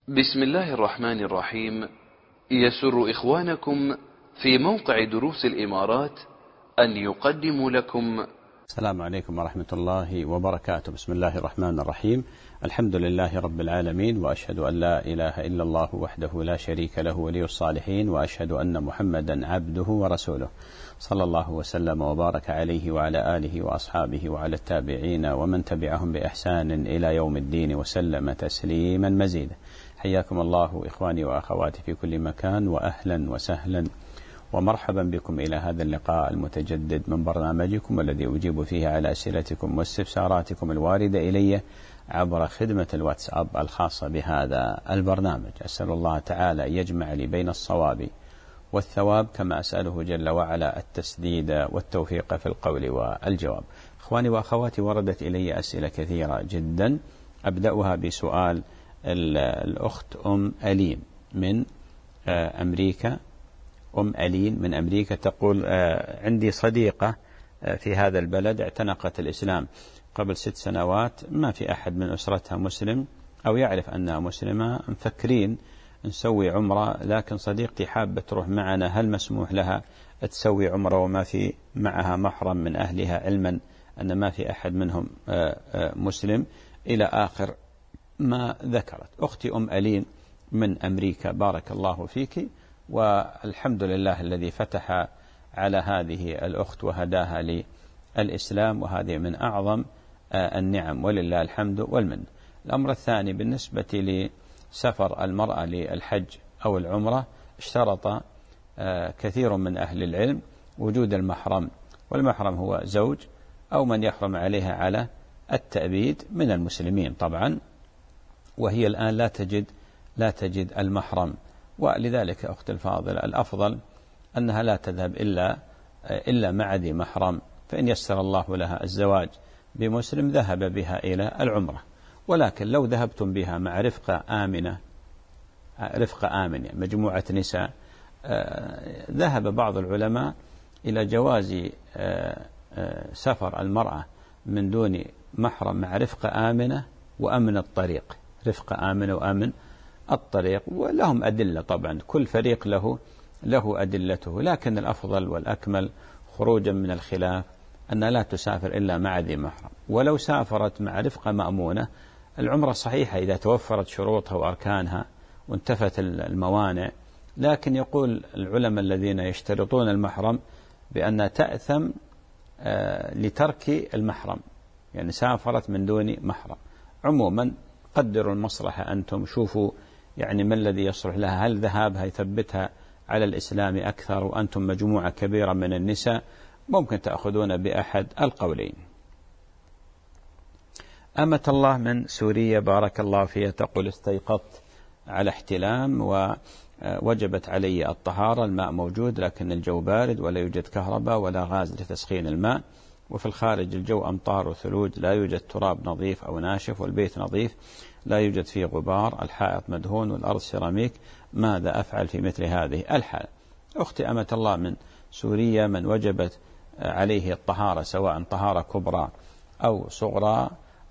بسم الله الرحمن الرحيم. يسر إخوانكم في موقع دروس الإمارات أن يقدموا لكم. السلام عليكم ورحمة الله وبركاته. بسم الله الرحمن الرحيم. الحمد لله رب العالمين، وأشهد أن لا إله إلا الله وحده لا شريك له ولي الصالحين، وأشهد أن محمدا عبده ورسوله، صلى الله وسلم وبارك عليه وعلى آله وأصحابه وعلى التابعين ومن تبعهم بإحسان إلى يوم الدين وسلم تسليما مزيدا. حياكم الله إخواني وأخواتي في كل مكان، وأهلا وسهلا ومرحبا بكم إلى هذا اللقاء المتجدد من برنامجكم الذي أجيب فيه على أسئلتكم واستفساراتكم الواردة إلي عبر خدمة الواتساب الخاصة بهذا البرنامج. أسأل الله تعالى أن يجمع لي بين الصواب والثواب، كما أسأله جل وعلا التسديد والتوفيق في القول والجواب. إخواني وأخواتي، وردت إلي أسئلة كثيرة جدا، أبدأها بسؤال الأخت أم ألين من أمريكا. أم ألين من أمريكا تقول: عندي صديقة في هذا البلد اعتنقت الإسلام قبل 6 سنوات، ما في أحد من أسرتها مسلم أو يعرف أنها مسلمة، مفكرين نسوي عمرة، لكن صديقتي حابة تروح معنا، هل مسموح لها تسوي عمرة وما في معها محرم من أهلها، علما أن ما في أحد منهم مسلم، إلى آخر ما ذكرت. أختي أم ألين من أمريكا، بارك الله فيك، والحمد لله الذي فتح على هذه الأخت وهداها للإسلام، وهذه من أعظم النعم، ولله الحمد والمن. الأمر الثاني بالنسبة لسفر المرأة للحج أو العمرة، اشترط كثير من أهل العلم وجود المحرم، والمحرم هو زوج أو من يحرم عليها على التأبيد من المسلمين طبعا، وهي الآن لا تجد المحرم، ولذلك أخت الفاضلة الأفضل أنها لا تذهب إلا مع ذي محرم، فإن يسر الله لها الزواج بمسلم ذهب بها إلى العمرة. ولكن لو ذهبتم بها مع رفقة آمنة مجموعة نساء، ذهب بعض العلماء إلى جواز سفر المرأة من دون محرم مع رفقة آمنة وأمن الطريق، رفقة آمنة وأمن الطريق، ولهم أدلة طبعا، كل فريق له أدلته، لكن الأفضل والأكمل خروجا من الخلاف أن لا تسافر إلا مع ذي محرم. ولو سافرت مع رفقة مأمونة، العمرة صحيحة إذا توفرت شروطها وأركانها وانتفت الموانع، لكن يقول العلماء الذين يشترطون المحرم بأن تأثم لترك المحرم، يعني سافرت من دون محرم. عموما قدروا المصلحة أنتم، شوفوا يعني ما الذي يصلح لها، هل ذهابها يثبتها على الإسلام أكثر، وأنتم مجموعة كبيرة من النساء، ممكن تأخذون بأحد القولين. أمة الله من سوريا، بارك الله فيها، تقول: استيقظت على احتلام ووجبت علي الطهارة، الماء موجود لكن الجو بارد ولا يوجد كهرباء ولا غاز لتسخين الماء، وفي الخارج الجو أمطار وثلوج، لا يوجد تراب نظيف أو ناشف، والبيت نظيف لا يوجد فيه غبار، الحائط مدهون والأرض سيراميك، ماذا أفعل في مثل هذه الحالة؟ أختي أمة الله من سوريا، من وجبت عليه الطهارة سواء طهارة كبرى أو صغرى،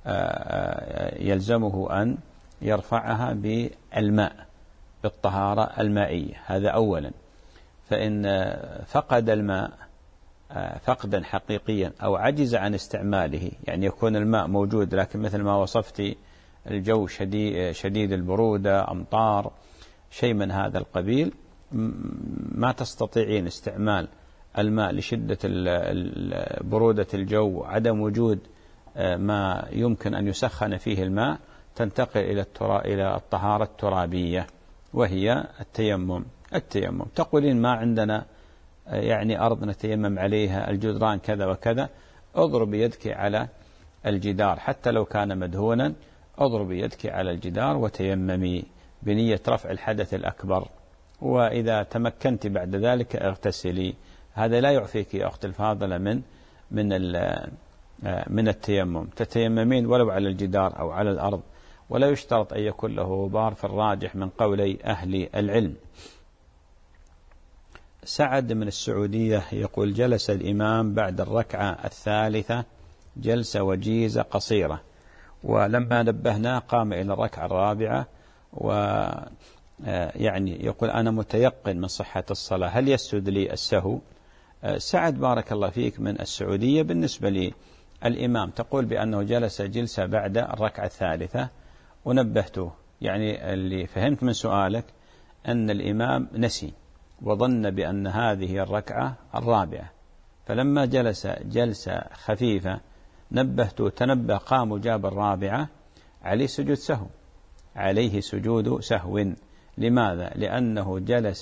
يلزمه أن يرفعها بالماء، بالطهارة المائية، هذا أولا. فإن فقد الماء فقدا حقيقيا أو عجز عن استعماله، يعني يكون الماء موجود لكن مثل ما وصفتي الجو شديد البرودة، أمطار، شيء من هذا القبيل، ما تستطيعين استعمال الماء لشدة برودة الجو، عدم وجود ما يمكن أن يسخن فيه الماء، تنتقل إلى الطهارة الترابية، وهي التيمم. تقولين ما عندنا يعني أرض نتيمم عليها، الجدران كذا وكذا، اضرب يدك على الجدار حتى لو كان مدهونا، اضرب يدك على الجدار وتيممي بنية رفع الحدث الأكبر، وإذا تمكنت بعد ذلك اغتسلي. هذا لا يعفيك يا أخت الفاضلة من التيمم، تتيممين ولو على الجدار أو على الأرض، ولا يشترط أن يكون له غبار في الراجح من قولي أهل العلم. سعد من السعودية يقول: جلس الإمام بعد الركعة الثالثة جلسة وجيزة قصيرة، ولما نبهناه قام إلى الركعة الرابعة يعني يقول أنا متيقن من صحة الصلاة، هل يسجد لي السهو؟ سعد بارك الله فيك من السعودية، بالنسبة للإمام تقول بأنه جلس جلسة بعد الركعة الثالثة ونبهته، يعني اللي فهمت من سؤالك أن الإمام نسي وظن بأن هذه الركعة الرابعة، فلما جلس جلسة خفيفة نبهته تنبه قام وجاب الرابعة، عليه سجود سهو، عليه سجود سهو. لماذا؟ لأنه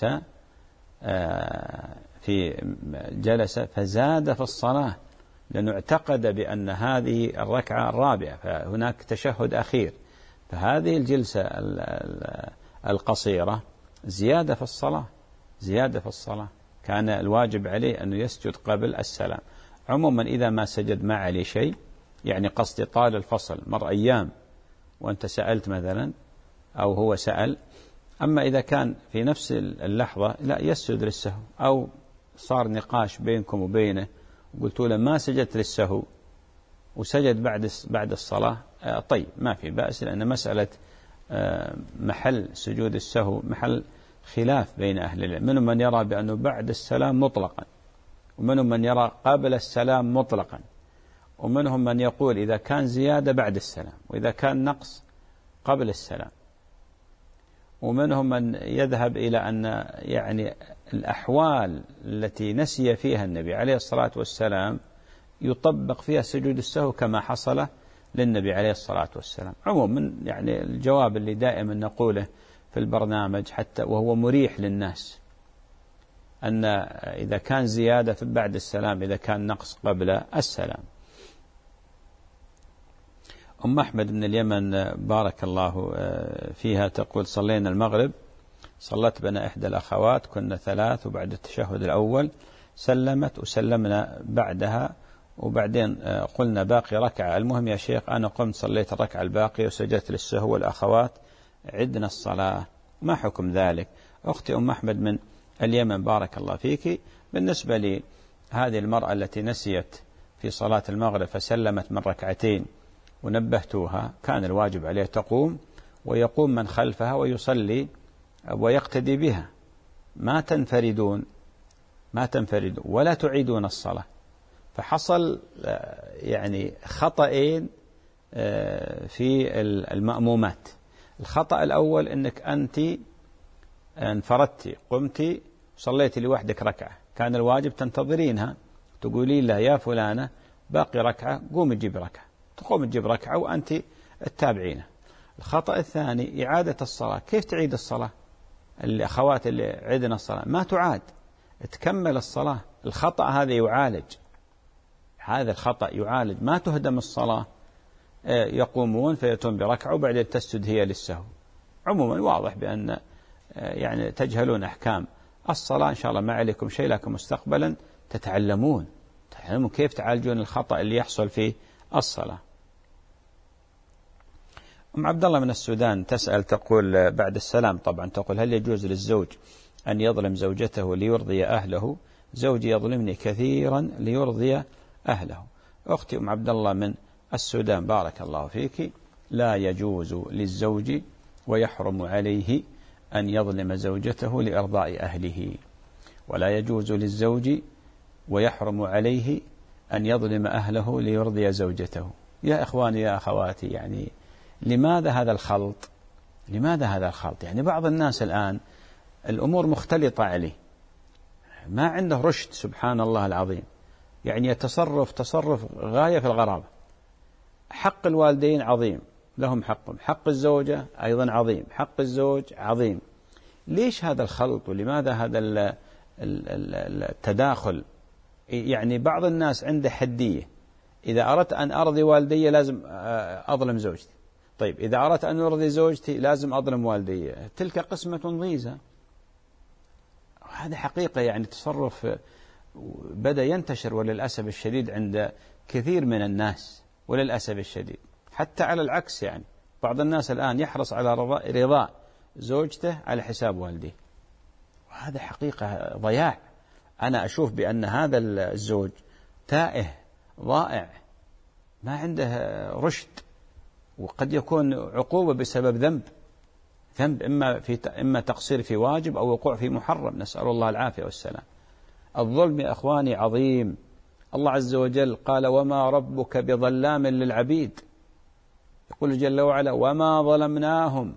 جلس فزاد في الصلاة، لأنه اعتقد بأن هذه الركعة الرابعة، فهناك تشهد أخير، فهذه الجلسة القصيرة زيادة في الصلاة، زيادة في الصلاة، كان الواجب عليه أنه يسجد قبل السلام. عموما إذا ما سجد ما عليه شيء، يعني قصدي طال الفصل مر أيام وأنت سألت مثلا أو هو سأل، أما إذا كان في نفس اللحظة لا يسجد للسهو، أو صار نقاش بينكم وبينه وقلت له ما سجدت للسهو وسجد بعد الصلاة، طيب ما في بأس، لأن مسألة محل سجود السهو محل خلاف بين أهل العلم، منهم من يرى بأنه بعد السلام مطلقا، ومنهم من يرى قبل السلام مطلقا، ومنهم من يقول إذا كان زيادة بعد السلام، وإذا كان نقص قبل السلام، ومنهم من يذهب إلى أن يعني الأحوال التي نسي فيها النبي عليه الصلاة والسلام يطبق فيها سجود السهو كما حصل للنبي عليه الصلاة والسلام. عموما يعني الجواب اللي دائما نقوله في البرنامج حتى وهو مريح للناس، أن إذا كان زيادة بعد السلام، إذا كان نقص قبل السلام. أم أحمد من اليمن بارك الله فيها تقول صلينا المغرب، صلت بنا إحدى الأخوات، كنا 3، وبعد التشهد الأول سلمت وسلمنا بعدها، وبعدين قلنا باقي ركعة. المهم يا شيخ أنا قمت صليت الركعة الباقية وسجدت للسهو، والأخوات عدنا الصلاة، ما حكم ذلك؟ أختي أم أحمد من اليمن بارك الله فيك، بالنسبة لهذه المرأة التي نسيت في صلاة المغرب فسلمت من ركعتين ونبهتوها، كان الواجب عليه تقوم ويقوم من خلفها ويصلي ويقتدي بها، ما تنفردون ولا تعيدون الصلاة. فحصل يعني خطأين في المأمومات. الخطأ الأول أنك أنت انفردتي، قمتي صليتي لوحدك ركعة، كان الواجب تنتظرينها، تقولي لها يا فلانة باقي ركعة، قوم تجيب ركعة، تقوم تجيب ركعة وأنت التابعينه. الخطأ الثاني إعادة الصلاة. كيف تعيد الصلاة؟ الأخوات اللي عدنا الصلاة ما تعاد، تكمل الصلاة. الخطأ هذا يعالج، هذا الخطأ يعالج، ما تهدم الصلاة. يقومون فيأتون بركعة وبعدين تسجد هي للسهو. عموما واضح بأن يعني تجهلون أحكام الصلاة، إن شاء الله ما عليكم شيء، لكن مستقبلا تتعلمون كيف تعالجون الخطأ اللي يحصل في الصلاة. أم عبد الله من السودان تسأل تقول بعد السلام طبعا، تقول هل يجوز للزوج أن يظلم زوجته ليرضي أهله؟ زوجي يظلمني كثيرا ليرضي أهله. أختي أم عبد الله من السودان بارك الله فيك، لا يجوز للزوج ويحرم عليه أن يظلم زوجته لإرضاء أهله، ولا يجوز للزوج ويحرم عليه أن يظلم أهله ليرضي زوجته. يا إخواني يا أخواتي، يعني لماذا هذا الخلط؟ لماذا هذا الخلط؟ يعني بعض الناس الآن الأمور مختلطة عليه، ما عنده رشد، سبحان الله العظيم، يعني يتصرف تصرف غاية في الغرابة. حق الوالدين عظيم، لهم حقهم، حق الزوجة أيضا عظيم، حق الزوج عظيم. ليش هذا الخلط؟ ولماذا هذا التداخل؟ يعني بعض الناس عنده حدية، إذا أردت أن أرضي والدي لازم أظلم زوجتي، طيب إذا أردت أن أرضي زوجتي لازم أظلم والدي، تلك قسمة ضيزى. هذا حقيقة يعني تصرف بدأ ينتشر وللأسف الشديد عند كثير من الناس، وللأسف الشديد حتى على العكس، يعني بعض الناس الآن يحرص على رضاء زوجته على حساب والديه، وهذا حقيقة ضياع. أنا أشوف بأن هذا الزوج تائه ضائع، ما عنده رشد، وقد يكون عقوبة بسبب ذنب. ذنب إما تقصير في واجب أو وقوع في محرم، نسأل الله العافية والسلام. الظلم يا أخواني عظيم. الله عز وجل قال وما ربك بظلام للعبيد، يقول جل وعلا وما ظلمناهم.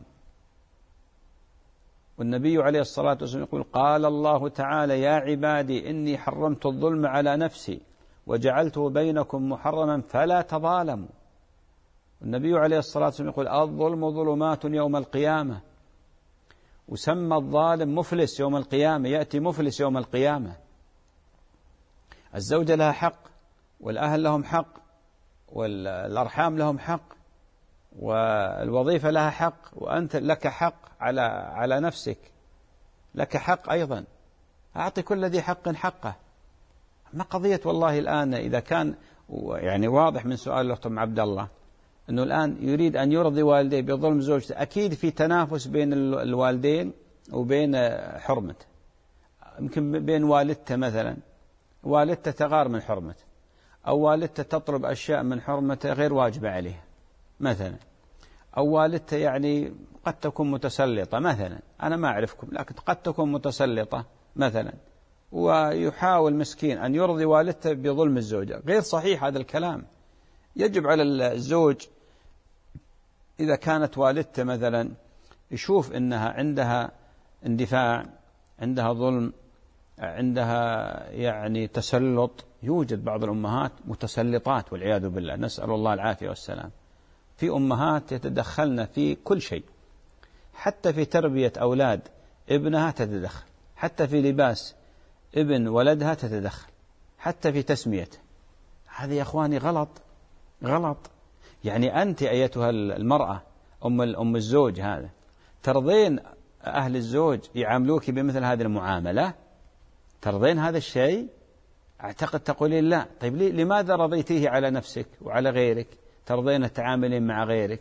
والنبي عليه الصلاة والسلام يقول قال الله تعالى يا عبادي إني حرمت الظلم على نفسي وجعلته بينكم محرما فلا تظالموا. النبي عليه الصلاة والسلام يقول الظلم ظلمات يوم القيامة، وسمى الظالم مفلس يوم القيامة، يأتي مفلس يوم القيامة. الزوجة لها حق، والأهل لهم حق، والأرحام لهم حق، والوظيفة لها حق، وأنت لك حق على نفسك، لك حق أيضا. أعطي كل ذي حق حقه. ما قضية والله الآن إذا كان يعني واضح من سؤال الأخت أم عبد الله أنه الآن يريد أن يرضي والديه بظلم زوجته، أكيد في تنافس بين الوالدين وبين حرمته. يمكن بين والدته مثلا، والدته تغار من حرمته، أو والدته تطلب أشياء من حرمته غير واجبة عليها مثلا، أو والدته يعني قد تكون متسلطة مثلا، أنا ما أعرفكم لكن قد تكون متسلطة مثلا، ويحاول مسكين أن يرضي والدته بظلم الزوجة. غير صحيح هذا الكلام. يجب على الزوج إذا كانت والدته مثلا يشوف أنها عندها اندفاع، عندها ظلم، عندها يعني تسلط. يوجد بعض الأمهات متسلطات والعياذ بالله، نسأل الله العافية والسلام. في أمهات يتدخلن في كل شيء، حتى في تربية أولاد ابنها تتدخل، حتى في لباس ابن ولدها تتدخل، حتى في تسميته. هذا يا أخواني غلط غلط. يعني أنت أيتها المرأة أم الزوج هذا ترضين أهل الزوج يعاملوك بمثل هذه المعاملة؟ ترضين هذا الشيء؟ أعتقد تقولين لا. طيب لماذا رضيتيه على نفسك وعلى غيرك؟ ترضين التعاملين مع غيرك؟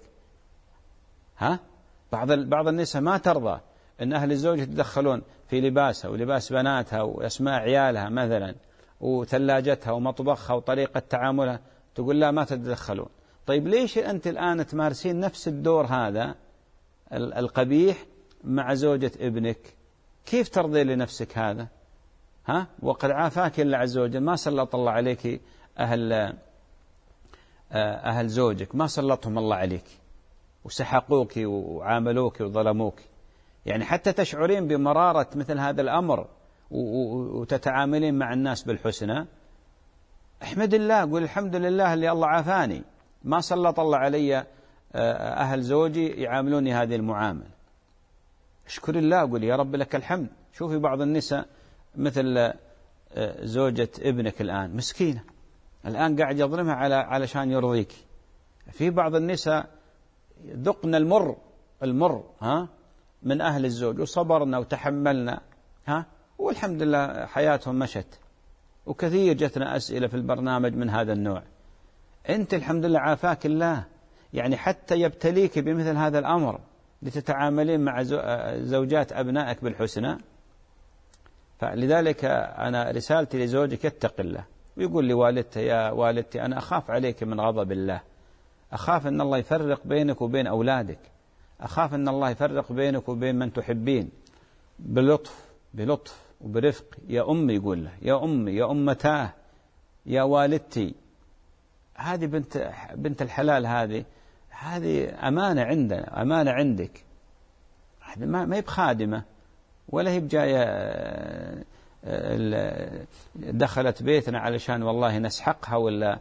بعض النساء ما ترضى أن أهل الزوج يتدخلون في لباسها ولباس بناتها وأسماء عيالها مثلا وثلاجتها ومطبخها وطريقة تعاملها، تقول لا ما تتدخلون. طيب ليش أنت الآن تمارسين نفس الدور هذا القبيح مع زوجة ابنك؟ كيف ترضي لنفسك هذا؟ وقد عافاك الله عز وجل، ما سلط الله عليك أهل زوجك، ما سلطهم الله عليك وسحقوك وعاملوك وظلموك. يعني حتى تشعرين بمرارة مثل هذا الأمر وتتعاملين مع الناس بالحسنى، احمد الله، قل الحمد لله اللي الله عافاني، ما سلط الله علي أهل زوجي يعاملوني هذه المعاملة. اشكر الله، قل يا رب لك الحمد. شوفي بعض النساء مثل زوجة ابنك الآن مسكينة، الآن قاعد يظلمها علشان يرضيك. في بعض النساء ذقنا المر من أهل الزوج وصبرنا وتحملنا والحمد لله حياتهم مشت. وكثير جتنا أسئلة في البرنامج من هذا النوع. أنت الحمد لله عافاك الله، يعني حتى يبتليك بمثل هذا الأمر لتتعاملين مع زوجات أبنائك بالحسنى. فلذلك أنا رسالتي لزوجك يتق الله، ويقول لوالدته يا والدتي أنا أخاف عليك من غضب الله، أخاف أن الله يفرق بينك وبين أولادك، أخاف أن الله يفرق بينك وبين من تحبين. بلطف وبرفق. يا أمي، يقول له يا أمي، يا أمتاه، يا والدتي. هذه بنت الحلال، هذه أمانة عندنا، أمانة عندك. هذه ما هي بخادمة ولا هي بجاية دخلت بيتنا علشان والله نسحقها ولا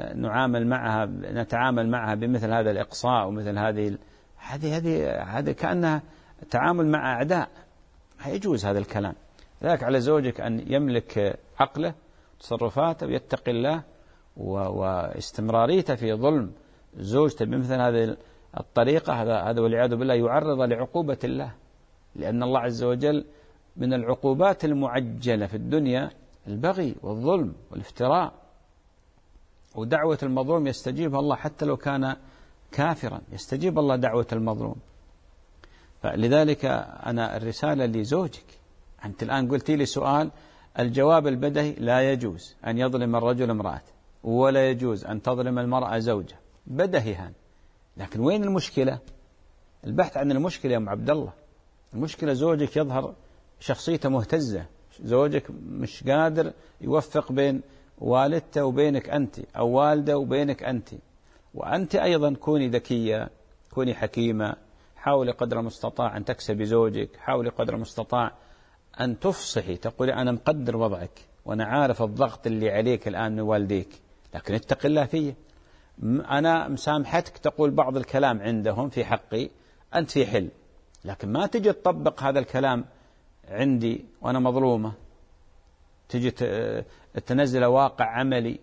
نتعامل معها بمثل هذا الإقصاء ومثل هذه كأنها تعامل مع أعداء. لا يجوز هذا الكلام. ذاك على زوجك أن يملك عقله وتصرفاته ويتقي الله، واستمراريته في ظلم زوجته بمثل هذه الطريقة هذا والعياذ بالله يعرض لعقوبة الله. لأن الله عز وجل من العقوبات المعجلة في الدنيا البغي والظلم والافتراء، ودعوة المظلوم يستجيبها الله حتى لو كان كافرا، يستجيب الله دعوة المظلوم. فلذلك أنا الرسالة لزوجك، أنت الآن قلتي لي سؤال، الجواب البدهي لا يجوز أن يظلم الرجل امرأته، ولا يجوز أن تظلم المرأة زوجها، بدهي هان. لكن وين المشكلة؟ البحث عن المشكلة يا أم عبد الله. المشكلة زوجك يظهر شخصيته مهتزة، زوجك مش قادر يوفق بين والدته وبينك أنت، أو والده وبينك أنت. وأنت أيضا كوني ذكية، كوني حكيمة، حاولي قدر المستطاع أن تكسبي زوجك، حاولي قدر المستطاع أن تفصحي، تقولي أنا مقدر وضعك وأنا عارف الضغط اللي عليك الآن من والديك، لكن اتق الله فيه، أنا مسامحتك، تقول بعض الكلام عندهم في حقي، أنت في حل، لكن ما تجي تطبق هذا الكلام عندي وأنا مظلومة، تجي تنزل واقع عملي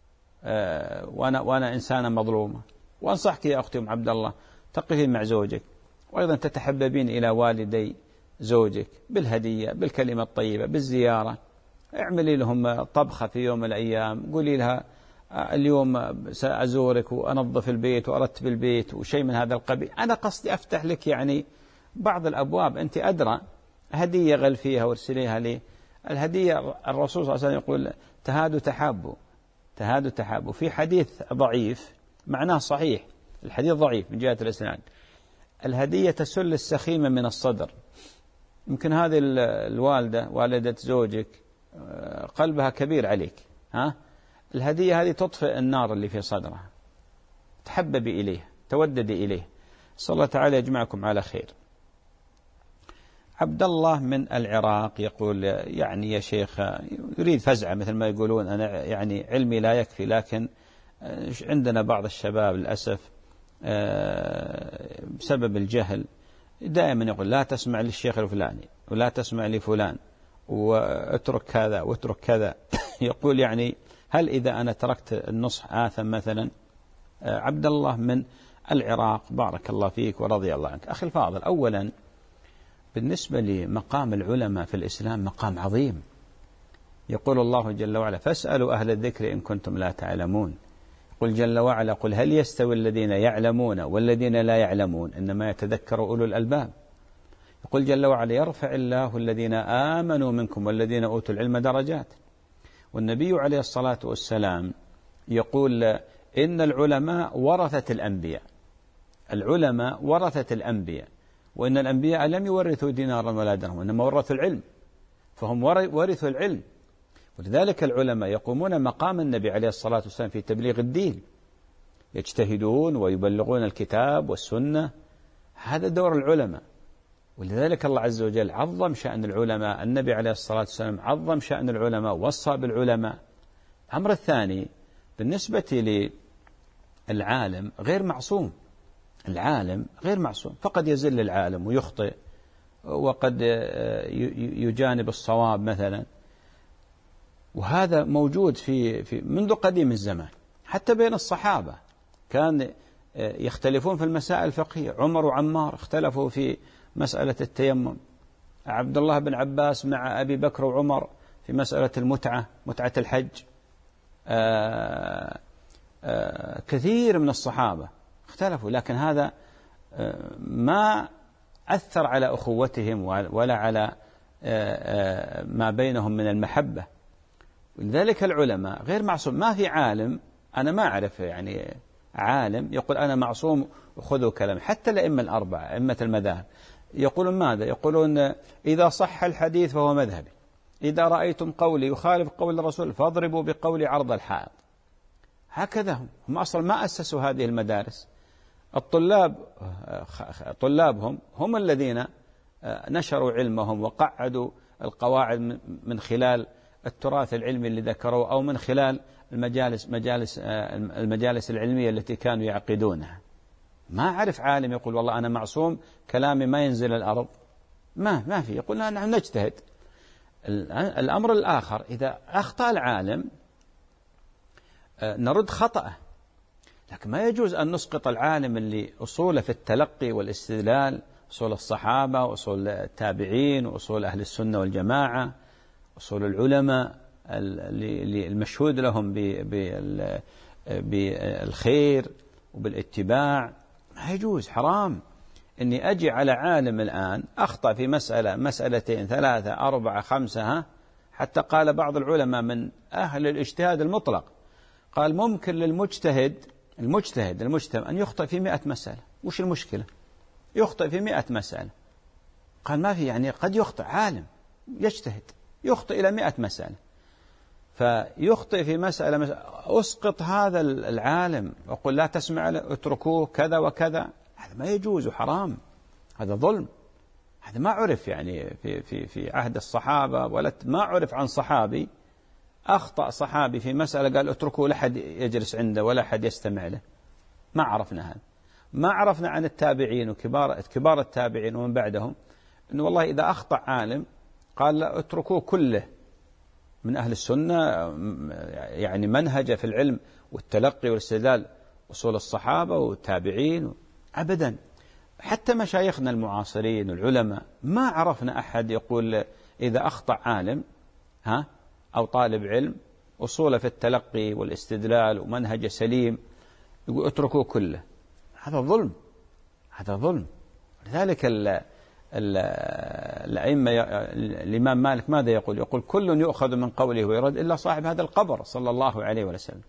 وأنا إنسانة مظلومة. وأنصحك يا أختي أم عبد الله تقفين مع زوجك، وأيضا تتحببين إلى والدي زوجك بالهدية، بالكلمة الطيبة، بالزيارة، اعملي لهم طبخة في يوم من الأيام، قولي لها اليوم سأزورك وأنظف البيت وأرتب البيت وشيء من هذا القبيل. أنا قصدي أفتح لك يعني بعض الأبواب، أنت أدرى، هدية غل فيها وارسليها لي. الهدية الرسول صلى الله عليه وسلم يقول تهادوا تحابوا، تهادوا تحابوا. في حديث ضعيف معناه صحيح، الحديث ضعيف من جهة الإسناد، الهدية تسل السخيمة من الصدر. يمكن هذه الوالدة، والدة زوجك، قلبها كبير عليك، الهدية هذه تطفئ النار اللي في صدرها، تحببي إليه، توددي إليه. صلى الله تعالى يجمعكم على خير. عبد الله من العراق يقول يعني يا شيخ يريد فزعة مثل ما يقولون، أنا يعني علمي لا يكفي، لكن عندنا بعض الشباب للأسف بسبب الجهل دائما يقول لا تسمع للشيخ الفلاني ولا تسمع لفلان واترك كذا واترك كذا. يقول يعني هل إذا أنا تركت النصح آثم مثلا؟ عبد الله من العراق بارك الله فيك ورضي الله عنك. أخي الفاضل، أولا بالنسبة لمقام العلماء في الإسلام مقام عظيم. يقول الله جل وعلا فاسألوا أهل الذكر إن كنتم لا تعلمون. قل جل وعلا قل هل يستوي الذين يعلمون والذين لا يعلمون إنما يتذكر أولو الألباب. يقول جل وعلا يرفع الله الذين آمنوا منكم والذين أوتوا العلم درجات. والنبي عليه الصلاة والسلام يقول إن العلماء ورثة الأنبياء، العلماء ورثة الأنبياء، وإن الأنبياء لم يورثوا دينارا ولا درهم إنما ورثوا العلم، فهم ورثوا العلم. ولذلك العلماء يقومون مقام النبي عليه الصلاة والسلام في تبليغ الدين، يجتهدون ويبلغون الكتاب والسنة، هذا دور العلماء. ولذلك الله عز وجل عظم شأن العلماء، النبي عليه الصلاة والسلام عظم شأن العلماء، وصى بالعلماء. الأمر الثاني بالنسبة للعالم غير معصوم، العالم غير معصوم، فقد يزل العالم ويخطئ وقد يجانب الصواب مثلا، وهذا موجود في منذ قديم الزمان. حتى بين الصحابة كان يختلفون في المسائل الفقهية، عمر وعمار اختلفوا في مسألة التيمم، عبد الله بن عباس مع أبي بكر وعمر في مسألة المتعة، متعة الحج، كثير من الصحابة اختلفوا، لكن هذا ما أثر على أخوتهم ولا على ما بينهم من المحبة. ولذلك العلماء غير معصوم. ما في عالم، أنا ما أعرف يعني عالم يقول أنا معصوم وخذوا كلامي. حتى الأئمة الأربعة، أئمة المذاهب يقولون ماذا؟ يقولون إذا صح الحديث فهو مذهبي، إذا رأيتم قولي يخالف قول الرسول فاضربوا بقولي عرض الحائط. هكذا هم أصلا ما أسسوا هذه المدارس. طلابهم هم الذين نشروا علمهم وقعدوا القواعد من خلال التراث العلمي اللي ذكروه، أو من خلال المجالس العلمية التي كانوا يعقدونها. ما أعرف عالم يقول والله أنا معصوم كلامي ما ينزل الأرض، ما في، يقول نحن نجتهد. الأمر الآخر إذا أخطأ العالم نرد خطأه، لكن ما يجوز أن نسقط العالم اللي أصوله في التلقي والاستدلال، أصول الصحابة وأصول التابعين وأصول أهل السنة والجماعة، أصول العلماء اللي المشهود لهم بالخير وبالاتباع. ما يجوز، حرام أني أجي على عالم الآن أخطأ في مسألة، مسألتين، ثلاثة، أربعة، خمسة، حتى قال بعض العلماء من أهل الاجتهاد المطلق قال ممكن للمجتهد المجتهد أن يخطئ في 100 مسألة، وش المشكلة؟ يخطئ في 100 مسألة. قال ما في، يعني قد يخطئ عالم يجتهد يخطئ إلى 100 مسألة، فيخطئ في مسألة أسقط هذا العالم وأقول لا تسمع له، اتركوه كذا وكذا، هذا ما يجوز وحرام، هذا ظلم. هذا ما عرف يعني في عهد الصحابة، ولا ما عرف عن صحابي أخطأ صحابي في مسألة قال اتركوه لا أحد يجلس عنده ولا أحد يستمع له. ما عرفنا هذا. ما عرفنا عن التابعين وكبار التابعين ومن بعدهم أنه والله إذا أخطأ عالم قال لا اتركوه كله من أهل السنة، يعني منهج في العلم والتلقي والاستدلال أصول الصحابة والتابعين. أبدا. حتى مشايخنا المعاصرين العلماء ما عرفنا أحد يقول إذا أخطأ عالم أو طالب علم أصوله في التلقي والاستدلال ومنهج سليم يقول اتركوه كله. هذا ظلم، هذا ظلم. لذلك الأئمة الإمام مالك ماذا يقول؟ يقول كل يؤخذ من قوله ويرد إلا صاحب هذا القبر صلى الله عليه وسلم.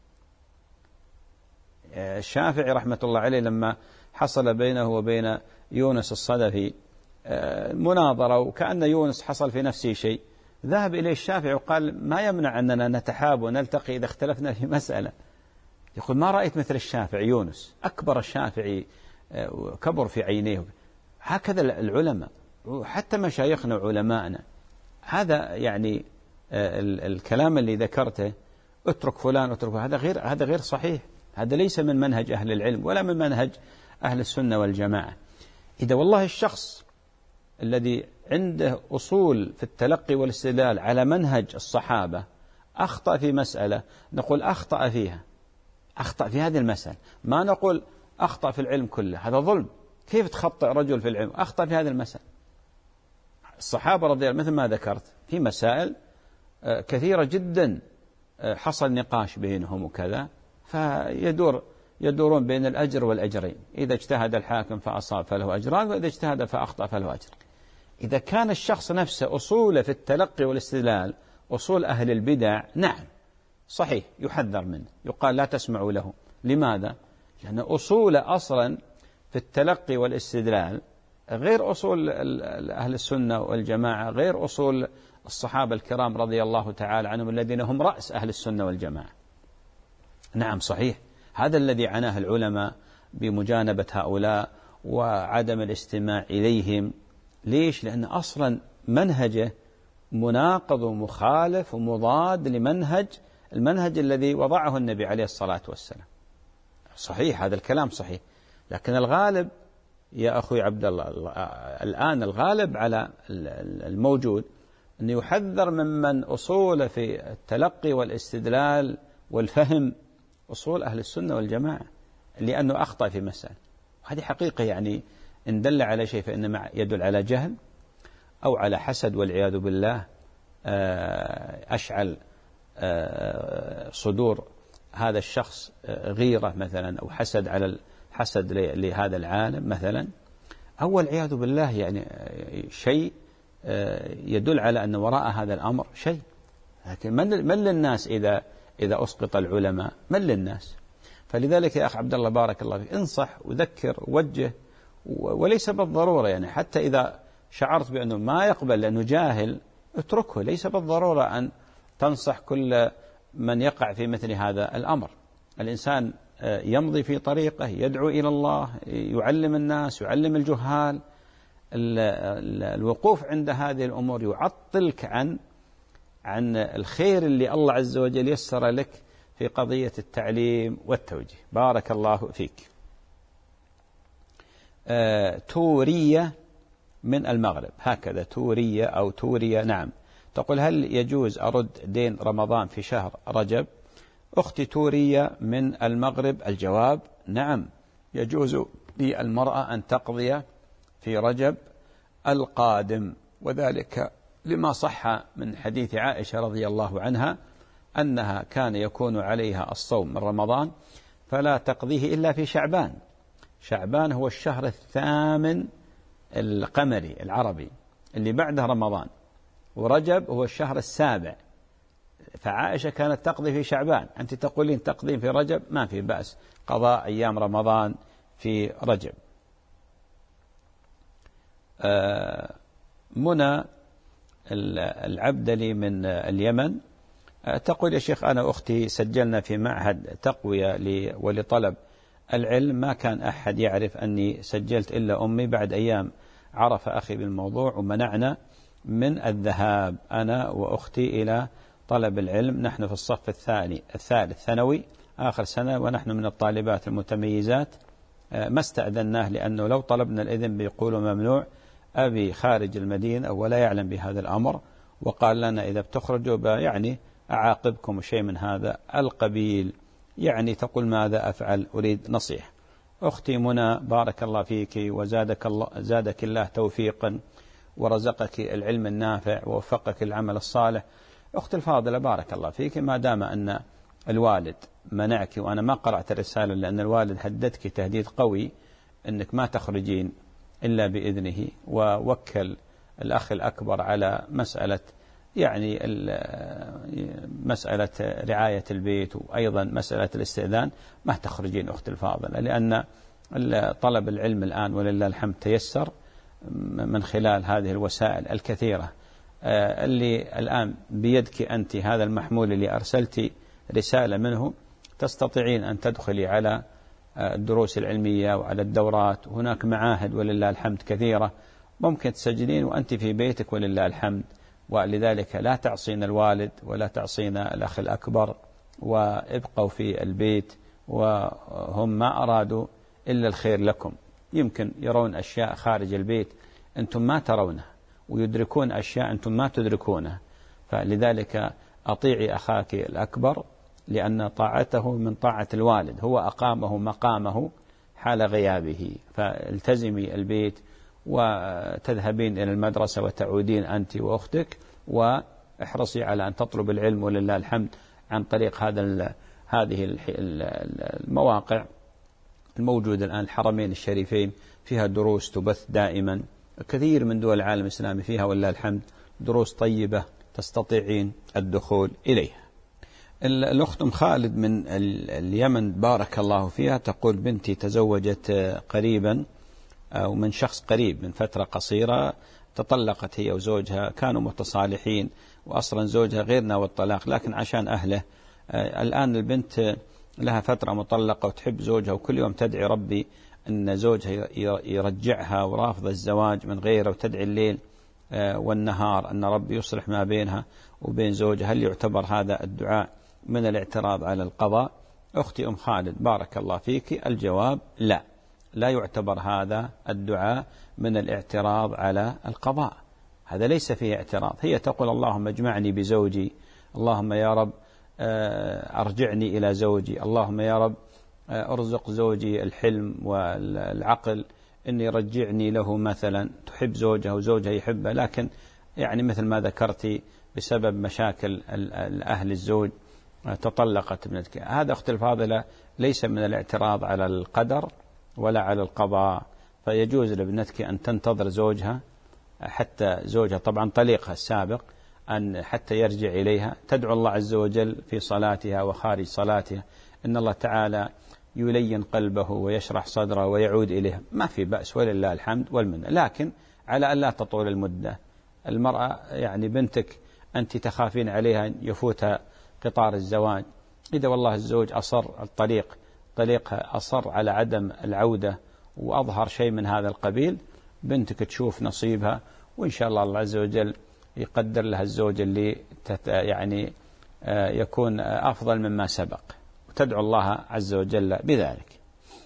الشافعي رحمة الله عليه لما حصل بينه وبين يونس الصدفي مناظرة، وكأن يونس حصل في نفسه شيء، ذهب إليه الشافعي وقال ما يمنع أننا نتحاب ونلتقي إذا اختلفنا في مسألة. يقول ما رأيت مثل الشافعي يونس، أكبر الشافعي كبر في عينيه. هكذا العلماء وحتى مشايخنا وعلماءنا. هذا يعني الكلام اللي ذكرته اترك فلان اترك، هذا غير صحيح. هذا ليس من منهج أهل العلم ولا من منهج أهل السنة والجماعة. إذا والله الشخص الذي عنده أصول في التلقي والاستدلال على منهج الصحابة أخطأ في مسألة، نقول أخطأ فيها، أخطأ في هذه المسألة، ما نقول أخطأ في العلم كله. هذا ظلم. كيف تخطئ رجل في العلم أخطأ في هذه المسألة؟ الصحابة رضي الله مثل ما ذكرت في مسائل كثيرة جدا حصل نقاش بينهم وكذا، يدورون بين الأجر والأجرين. إذا اجتهد الحاكم فأصاب فله أجران، وإذا اجتهد فأخطأ فله أجر. إذا كان الشخص نفسه أصوله في التلقي والاستدلال أصول أهل البدع، نعم صحيح يحذر منه، يقال لا تسمعوا له. لماذا؟ لأن أصوله أصلا في التلقي والاستدلال غير أصول أهل السنة والجماعة، غير أصول الصحابة الكرام رضي الله تعالى عنهم الذين هم رأس أهل السنة والجماعة. نعم صحيح، هذا الذي عناه العلماء بمجانبة هؤلاء وعدم الاستماع إليهم. ليش؟ لأن أصلا منهجه مناقض ومخالف ومضاد المنهج الذي وضعه النبي عليه الصلاة والسلام. صحيح هذا الكلام صحيح، لكن الغالب يا أخوي عبد الله الآن الغالب على الموجود أن يحذر ممن أصول في التلقي والاستدلال والفهم أصول أهل السنة والجماعة، لأنه أخطأ في مسألة. هذه حقيقة، يعني إن دل على شيء فإنما يدل على جهل أو على حسد والعياذ بالله أشعل صدور هذا الشخص غيرة مثلا أو حسد لهذا العالم مثلا، أو والعياذ بالله يعني شيء يدل على أن وراء هذا الأمر شيء. لكن من للناس إذا أسقط العلماء؟ من للناس؟ فلذلك يا أخ عبد الله بارك الله فيك انصح وذكر ووجه، وليس بالضرورة يعني حتى إذا شعرت بأنه ما يقبل لأنه جاهل اتركه، ليس بالضرورة أن تنصح كل من يقع في مثل هذا الأمر. الإنسان يمضي في طريقه، يدعو إلى الله، يعلم الناس، يعلم الجهال. الوقوف عند هذه الأمور يعطلك عن الخير اللي الله عز وجل يسر لك في قضية التعليم والتوجيه. بارك الله فيك. تورية من المغرب، هكذا تورية أو تورية، نعم، تقول هل يجوز أرد دين رمضان في شهر رجب؟ أختي تورية من المغرب، الجواب نعم، يجوز للمرأة أن تقضي في رجب القادم، وذلك لما صح من حديث عائشة رضي الله عنها أنها كان يكون عليها الصوم من رمضان فلا تقضيه إلا في شعبان. شعبان هو الشهر الثامن القمري العربي اللي بعده رمضان، ورجب هو الشهر السابع، فعائشة كانت تقضي في شعبان، أنت تقولين تقضين في رجب، ما في بأس قضاء أيام رمضان في رجب. منى العبدلي من اليمن تقول: يا شيخ، أنا وأختي سجلنا في معهد تقوية ولطلب العلم، ما كان أحد يعرف أني سجلت إلا أمي. بعد أيام عرف أخي بالموضوع ومنعنا من الذهاب أنا وأختي إلى طلب العلم. نحن في الصف الثالث ثانوي آخر سنة، ونحن من الطالبات المتميزات. ما استأذناه لأنه لو طلبنا الإذن بيقولوا ممنوع، أبي خارج المدينة ولا يعلم بهذا الأمر، وقال لنا إذا بتخرجوا يعني أعاقبكم شيء من هذا القبيل. يعني تقول: ماذا أفعل؟ أريد نصيحة. أختي منى، بارك الله فيك زادك الله توفيقا ورزقك العلم النافع ووفقك العمل الصالح. أختي الفاضلة، بارك الله فيك، ما دام أن الوالد منعك، وأنا ما قرأت الرسالة لأن الوالد هددك تهديد قوي أنك ما تخرجين إلا بإذنه، ووكل الأخ الأكبر على مسألة مسألة رعاية البيت، وأيضا مسألة الاستئذان. ما تخرجين أختي الفاضلة، لأن طلب العلم الآن ولله الحمد تيسر من خلال هذه الوسائل الكثيرة اللي الآن بيدك أنت. هذا المحمول اللي أرسلتي رسالة منه، تستطيعين أن تدخلي على الدروس العلمية وعلى الدورات. هناك معاهد ولله الحمد كثيرة ممكن تسجلين وأنت في بيتك ولله الحمد. ولذلك لا تعصين الوالد ولا تعصين الأخ الأكبر، وابقوا في البيت، وهم ما أرادوا إلا الخير لكم. يمكن يرون أشياء خارج البيت أنتم ما ترونها، ويدركون أشياء أنتم ما تدركونها. فلذلك أطيعي أخاك الأكبر، لأن طاعته من طاعة الوالد، هو أقامه مقامه حال غيابه. فالتزمي البيت وتذهبين إلى المدرسة وتعودين أنت وأختك، واحرصي على أن تطلب العلم ولله الحمد عن طريق هذه المواقع الموجودة الآن. الحرمين الشريفين فيها دروس تبث دائما، كثير من دول العالم الإسلامي فيها ولله الحمد دروس طيبة تستطيعين الدخول إليها. الأخت أم خالد من اليمن بارك الله فيها تقول: بنتي تزوجت قريبا أو من شخص قريب من فترة قصيرة، تطلقت هي وزوجها، كانوا متصالحين وأصلا زوجها غير ناوي الطلاق، لكن عشان أهله الآن البنت لها فترة مطلقة وتحب زوجها، وكل يوم تدعي ربي أن زوجها يرجعها ورافض الزواج من غيره، وتدعي الليل والنهار أن ربي يصلح ما بينها وبين زوجها. هل يعتبر هذا الدعاء من الاعتراض على القضاء؟ أختي أم خالد بارك الله فيك، الجواب لا يعتبر هذا الدعاء من الاعتراض على القضاء. هذا ليس فيه اعتراض. هي تقول: اللهم اجمعني بزوجي، اللهم يا رب أرجعني إلى زوجي، اللهم يا رب أرزق زوجي الحلم والعقل، إني رجعني له. مثلا تحب زوجها وزوجها يحبها، لكن يعني مثل ما ذكرتي بسبب مشاكل أهل الزوج تطلقت ابنتك. هذا أختي الفاضلة ليس من الاعتراض على القدر ولا على القضاء. فيجوز لابنتك أن تنتظر زوجها حتى زوجها طبعا طليقها السابق أن حتى يرجع إليها، تدعو الله عز وجل في صلاتها وخارج صلاتها إن الله تعالى يلين قلبه ويشرح صدره ويعود إليها. ما في بأس ولله الحمد والمنة، لكن على أن لا تطول المدة. المرأة يعني بنتك أنت تخافين عليها أن يفوتها قطار الزواج، إذا والله الزوج أصر طليقها أصر على عدم العودة وأظهر شيء من هذا القبيل، بنتك تشوف نصيبها، وإن شاء الله عز وجل يقدر لها الزوج اللي يعني يكون أفضل مما سبق، وتدعو الله عز وجل بذلك.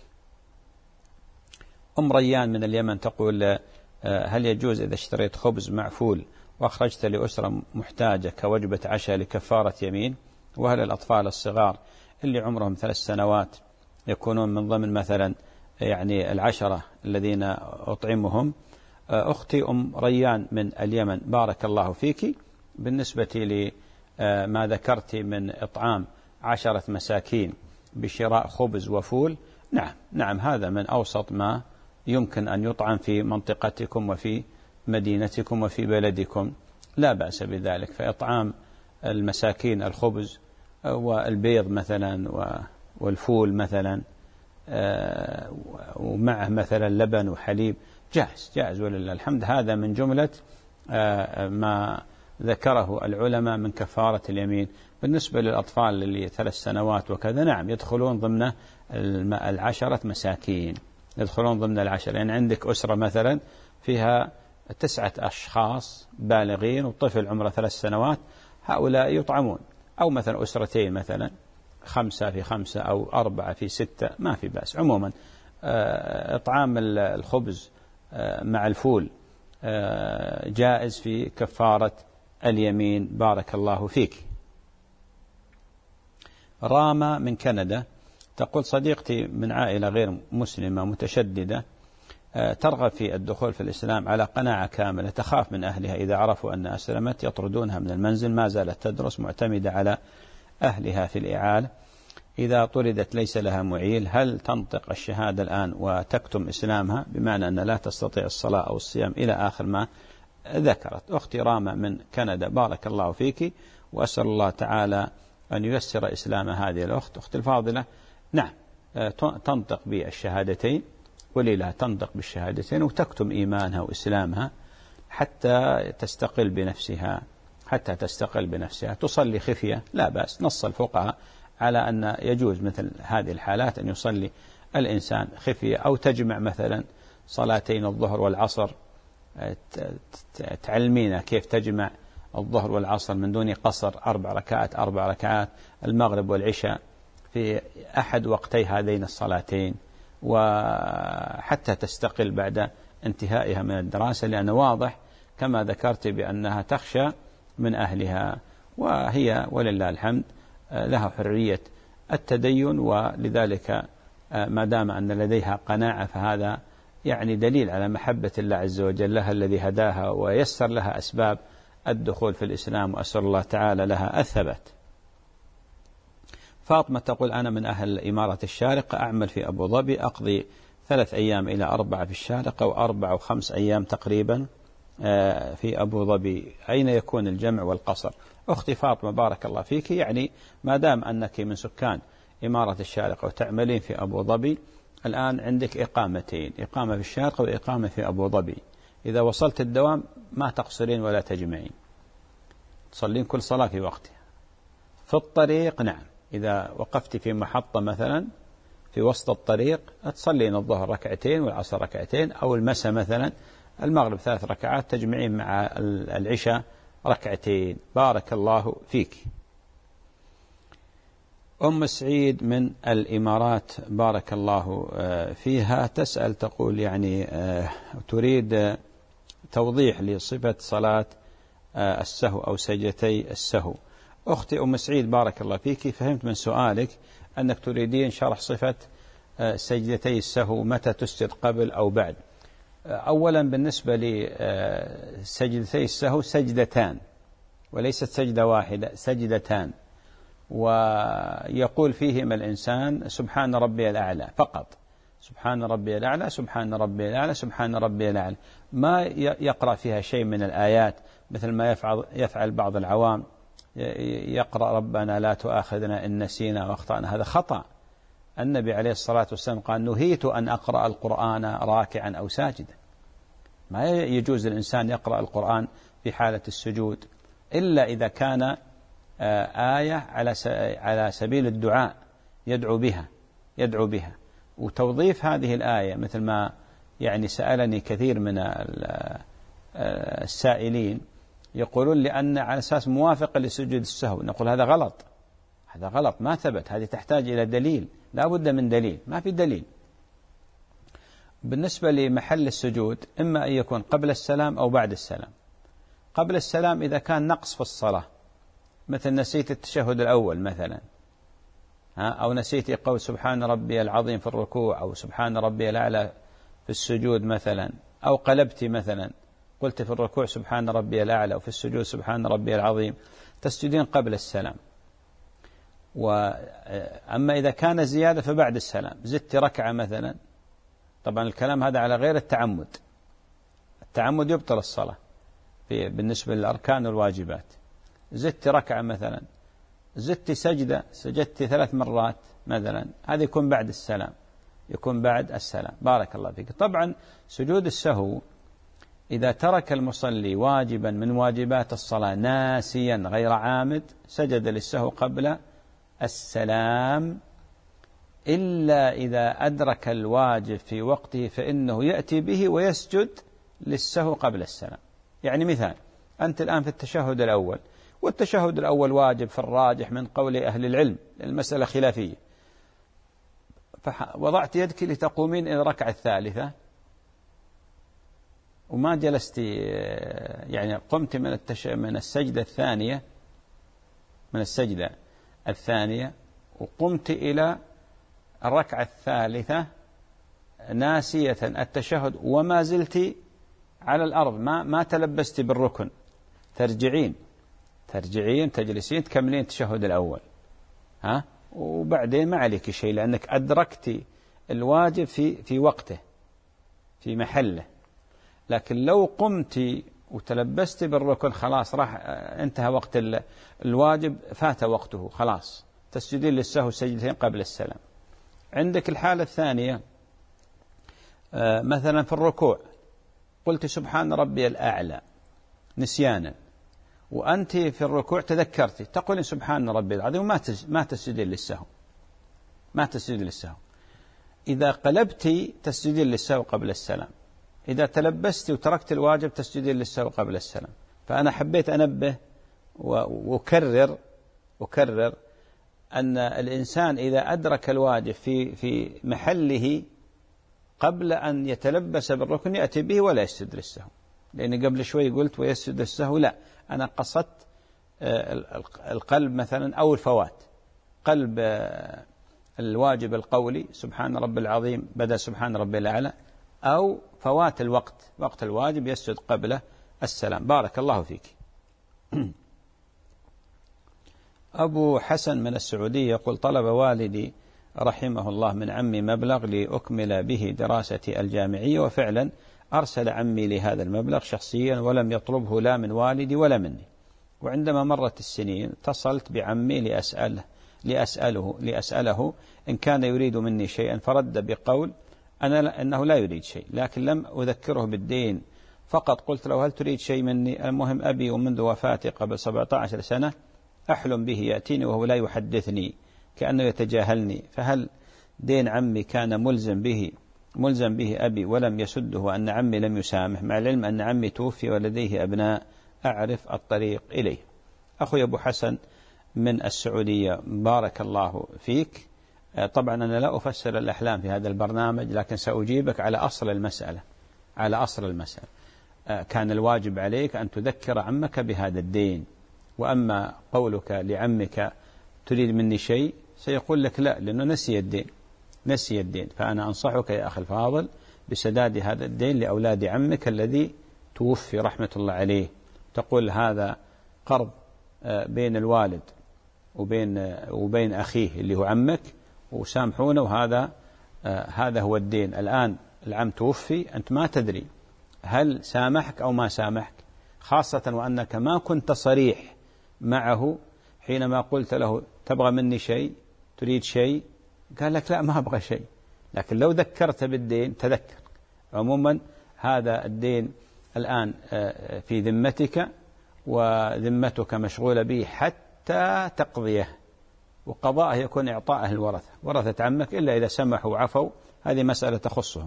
أم ريان من اليمن تقول: هل يجوز إذا اشتريت خبز معفول وأخرجت لأسرة محتاجة كوجبة عشاء لكفارة يمين؟ وهل الأطفال الصغار اللي عمرهم 3 سنوات يكونون من ضمن مثلا يعني 10 الذين أطعمهم؟ أختي أم ريان من اليمن بارك الله فيك، بالنسبة لما ذكرت من إطعام 10 مساكين بشراء خبز وفول، نعم هذا من أوسط ما يمكن أن يطعم في منطقتكم وفي مدينتكم وفي بلدكم، لا بأس بذلك. فإطعام المساكين الخبز والبيض مثلا والفول مثلا، ومعه مثلا لبن وحليب، جائز ولله الحمد. هذا من جملة ما ذكره العلماء من كفارة اليمين. بالنسبة للأطفال اللي 3 سنوات وكذا، نعم يدخلون ضمن 10 مساكين، يدخلون ضمن 10. يعني عندك أسرة مثلا فيها 9 أشخاص بالغين وطفل عمره 3 سنوات، هؤلاء يطعمون. أو مثلا أسرتين مثلا 5 في 5 أو 4 في 6، ما في بأس. عموما إطعام الخبز مع الفول جائز في كفارة اليمين. بارك الله فيك. راما من كندا تقول: صديقتي من عائلة غير مسلمة متشددة ترغب في الدخول في الإسلام على قناعة كاملة، تخاف من أهلها إذا عرفوا أن أسلمت يطردونها من المنزل، ما زالت تدرس معتمدة على أهلها في الإعالة، إذا طردت ليس لها معيل، هل تنطق الشهادة الآن وتكتم إسلامها بمعنى أن لا تستطيع الصلاة أو الصيام إلى آخر ما ذكرت؟ أختي راما من كندا، بارك الله فيك، وأسأل الله تعالى أن ييسر إسلام هذه الأخت. أختي الفاضلة، نعم تنطق بالشهادتين، ولله تنطق بالشهادتين وتكتم إيمانها وإسلامها حتى تستقل بنفسها، تصلي خفية لا بأس. نص الفقهاء على أن يجوز مثل هذه الحالات أن يصلي الإنسان خفية، أو تجمع مثلا صلاتين الظهر والعصر. تعلمينا كيف تجمع الظهر والعصر من دون قصر، 4 ركعات، المغرب والعشاء في أحد وقتي هذين الصلاتين، وحتى تستقل بعد انتهائها من الدراسة، لأن واضح كما ذكرت بأنها تخشى من أهلها، وهي ولله الحمد لها حرية التدين، ولذلك ما دام أن لديها قناعة فهذا يعني دليل على محبة الله عز وجل لها الذي هداها ويسر لها أسباب الدخول في الإسلام، وأسأل الله تعالى لها الثبات. فاطمة تقول: أنا من أهل إمارة الشارقة، أعمل في أبو ظبي، أقضي 3 أيام إلى 4 في الشارقة، و4 و5 أيام تقريبا في أبو ظبي، أين يكون الجمع والقصر؟ أختي فاطمة بارك الله فيك، يعني ما دام أنك من سكان إمارة الشارقة وتعملين في أبو ظبي، الآن عندك إقامتين، إقامة في الشارقة وإقامة في أبو ظبي. إذا وصلت الدوام ما تقصرين ولا تجمعين، تصلين كل صلاة في وقتها. في الطريق نعم، إذا وقفت في محطة مثلا في وسط الطريق تصلين الظهر 2 والعصر 2، أو المساء مثلا المغرب 3 ركعات تجمعين مع العشاء 2. بارك الله فيك. أم سعيد من الإمارات بارك الله فيها تسأل، تقول يعني تريد توضيح لصفة صلاة السهو أو سجدتي السهو. أختي أم سعيد بارك الله فيك، فهمت من سؤالك أنك تريدين شرح صفة سجدتي السهو، متى تسجد قبل أو بعد. أولا بالنسبة لسجدتي السهو سجدتان وليست سجدة واحدة، سجدتان، ويقول فيهما الإنسان سبحان ربي الأعلى فقط، سبحان ربي الأعلى، سبحان ربي الأعلى، سبحان ربي الأعلى، ما يقرأ فيها شيء من الآيات مثل ما يفعل بعض العوام، يقرأ ربنا لا تؤاخذنا إن نسينا واخطأنا، هذا خطأ. النبي عليه الصلاة والسلام قال: نهيت أن أقرأ القرآن راكعا أو ساجدا. ما يجوز الإنسان يقرأ القرآن في حالة السجود إلا إذا كان آية على سبيل الدعاء يدعو بها. وتوظيف هذه الآية مثل ما يعني سألني كثير من السائلين، يقولون لأن على أساس موافقة لسجود السهو، نقول هذا غلط، ما ثبت، هذه تحتاج إلى دليل، لا بد من دليل، ما في دليل. بالنسبة لمحل السجود إما أن يكون قبل السلام أو بعد السلام. قبل السلام إذا كان نقص في الصلاة، مثل نسيت التشهد الأول مثلا، أو نسيت قول سبحان ربي العظيم في الركوع، أو سبحان ربي الأعلى في السجود مثلا، أو قلبت مثلا قلت في الركوع سبحان ربي الأعلى وفي السجود سبحان ربي العظيم، تسجدين قبل السلام. وأما إذا كان زيادة فبعد السلام، زدت ركعة مثلا، طبعا الكلام هذا على غير التعمد يبطل الصلاة بالنسبة للأركان والواجبات. زدت ركعة مثلا، زدت سجدة، سجدت 3 مرات مثلا، هذا يكون بعد السلام. يكون بعد السلام. بارك الله فيك. طبعا سجود السهو إذا ترك المصلي واجبا من واجبات الصلاة ناسيا غير عامد سجد للسهو قبل السلام، إلا إذا أدرك الواجب في وقته فإنه يأتي به ويسجد للسهو قبل السلام. يعني مثال، أنت الآن في التشهد الأول، والتشهد الأول واجب في الراجح من قول أهل العلم، المسألة خلافية، فوضعت يدك لتقومين إلى الركعة الثالثة وما جلست، يعني قمت من السجدة الثانية وقمت إلى الركعة الثالثة ناسية التشهد وما زلت على الأرض، ما تلبست بالركن، ترجعين تجلسين تكملين التشهد الأول، وبعدين ما عليك شيء لأنك أدركت الواجب في وقته في محله. لكن لو قمت وتلبست بالركن خلاص راح انتهى وقت الواجب، فات وقته خلاص، تسجدين للسهو سجدتين قبل السلام. عندك الحالة الثانية، مثلا في الركوع قلت سبحان ربي الأعلى نسيانا، وأنت في الركوع تذكرت تقول سبحان ربي العظيم وما تسجدين للسهو. إذا قلبت تسجدين للسهو قبل السلام، إذا تلبست وتركت الواجب تسجدين للسهو قبل السلام. فأنا حبيت أنبه وأكرر أن الإنسان إذا أدرك الواجب في محله قبل أن يتلبس بالركن يأتي به ولا يسجد للسهو، لأن قبل شوي قلت ويسجد للسهو، لا، أنا قصدت القلب مثلا أو الفوات، قلب الواجب القولي سبحان رب العظيم بدل سبحان ربي الأعلى، أو فوات وقت الواجب يسجد قبل السلام. بارك الله فيك. أبو حسن من السعودية يقول طلب والدي رحمه الله من عمي مبلغ لأكمل به دراستي الجامعية، وفعلا أرسل عمي لهذا المبلغ شخصيا ولم يطلبه لا من والدي ولا مني. وعندما مرت السنين اتصلت بعمي لأسأله إن كان يريد مني شيئا، فرد بقول أنه لا يريد شيء، لكن لم أذكره بالدين، فقط قلت له هل تريد شيء مني؟ المهم أبي ومنذ وفاتي قبل 17 سنة أحلم به يأتيني وهو لا يحدثني كأنه يتجاهلني، فهل دين عمي كان ملزم به أبي ولم يسده، وأن عمي لم يسامح، مع العلم أن عمي توفي ولديه أبناء أعرف الطريق إليه؟ أخوي أبو حسن من السعودية بارك الله فيك. طبعا أنا لا أفسر الأحلام في هذا البرنامج، لكن سأجيبك على أصل المسألة. كان الواجب عليك أن تذكر عمك بهذا الدين، وأما قولك لعمك تريد مني شيء سيقول لك لا، لأنه نسي الدين. فأنا أنصحك يا أخي الفاضل بسداد هذا الدين لأولاد عمك الذي توفي رحمة الله عليه. تقول هذا قرض بين الوالد وبين أخيه اللي هو عمك، وسامحونه، وهذا هذا هو الدين. الآن العم توفي، أنت ما تدري هل سامحك أو ما سامحك، خاصة وأنك ما كنت صريح معه حينما قلت له تبغى مني شيء، تريد شيء، قال لك لا ما أبغى شيء. لكن لو ذكرت بالدين تذكر. عموما هذا الدين الآن في ذمتك، وذمتك مشغولة به حتى تقضيه، وقضاءه يكون إعطاءه الورثة، ورثة عمك، إلا إذا سمحوا وعفوا، هذه مسألة تخصهم.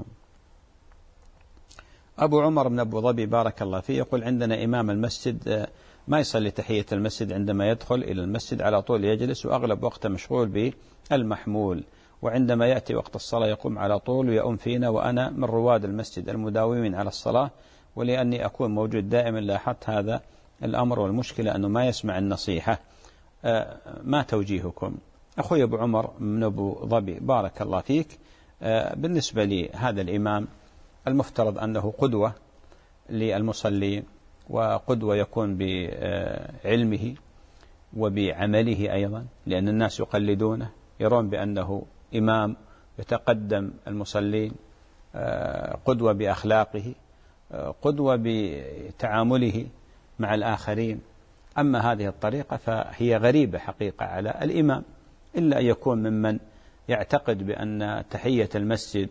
أبو عمر بن أبو ظبي بارك الله فيه يقول عندنا إمام المسجد ما يصلي تحية المسجد، عندما يدخل إلى المسجد على طول يجلس، وأغلب وقته مشغول بالمحمول، وعندما يأتي وقت الصلاة يقوم على طول ويؤم فينا، وأنا من رواد المسجد المداومين على الصلاة، ولأني أكون موجود دائما لاحظت هذا الأمر، والمشكلة أنه ما يسمع النصيحة. ما توجيهكم؟ أخوي أبو عمر من أبو ظبي بارك الله فيك، بالنسبة لي هذا الإمام المفترض أنه قدوة للمصلين، وقدوة يكون بعلمه وبعمله أيضا، لأن الناس يقلدونه، يرون بأنه إمام يتقدم المصلين، قدوة بأخلاقه، قدوة بتعامله مع الآخرين. أما هذه الطريقة فهي غريبة حقيقة على الإمام، إلا أن يكون ممن يعتقد بأن تحية المسجد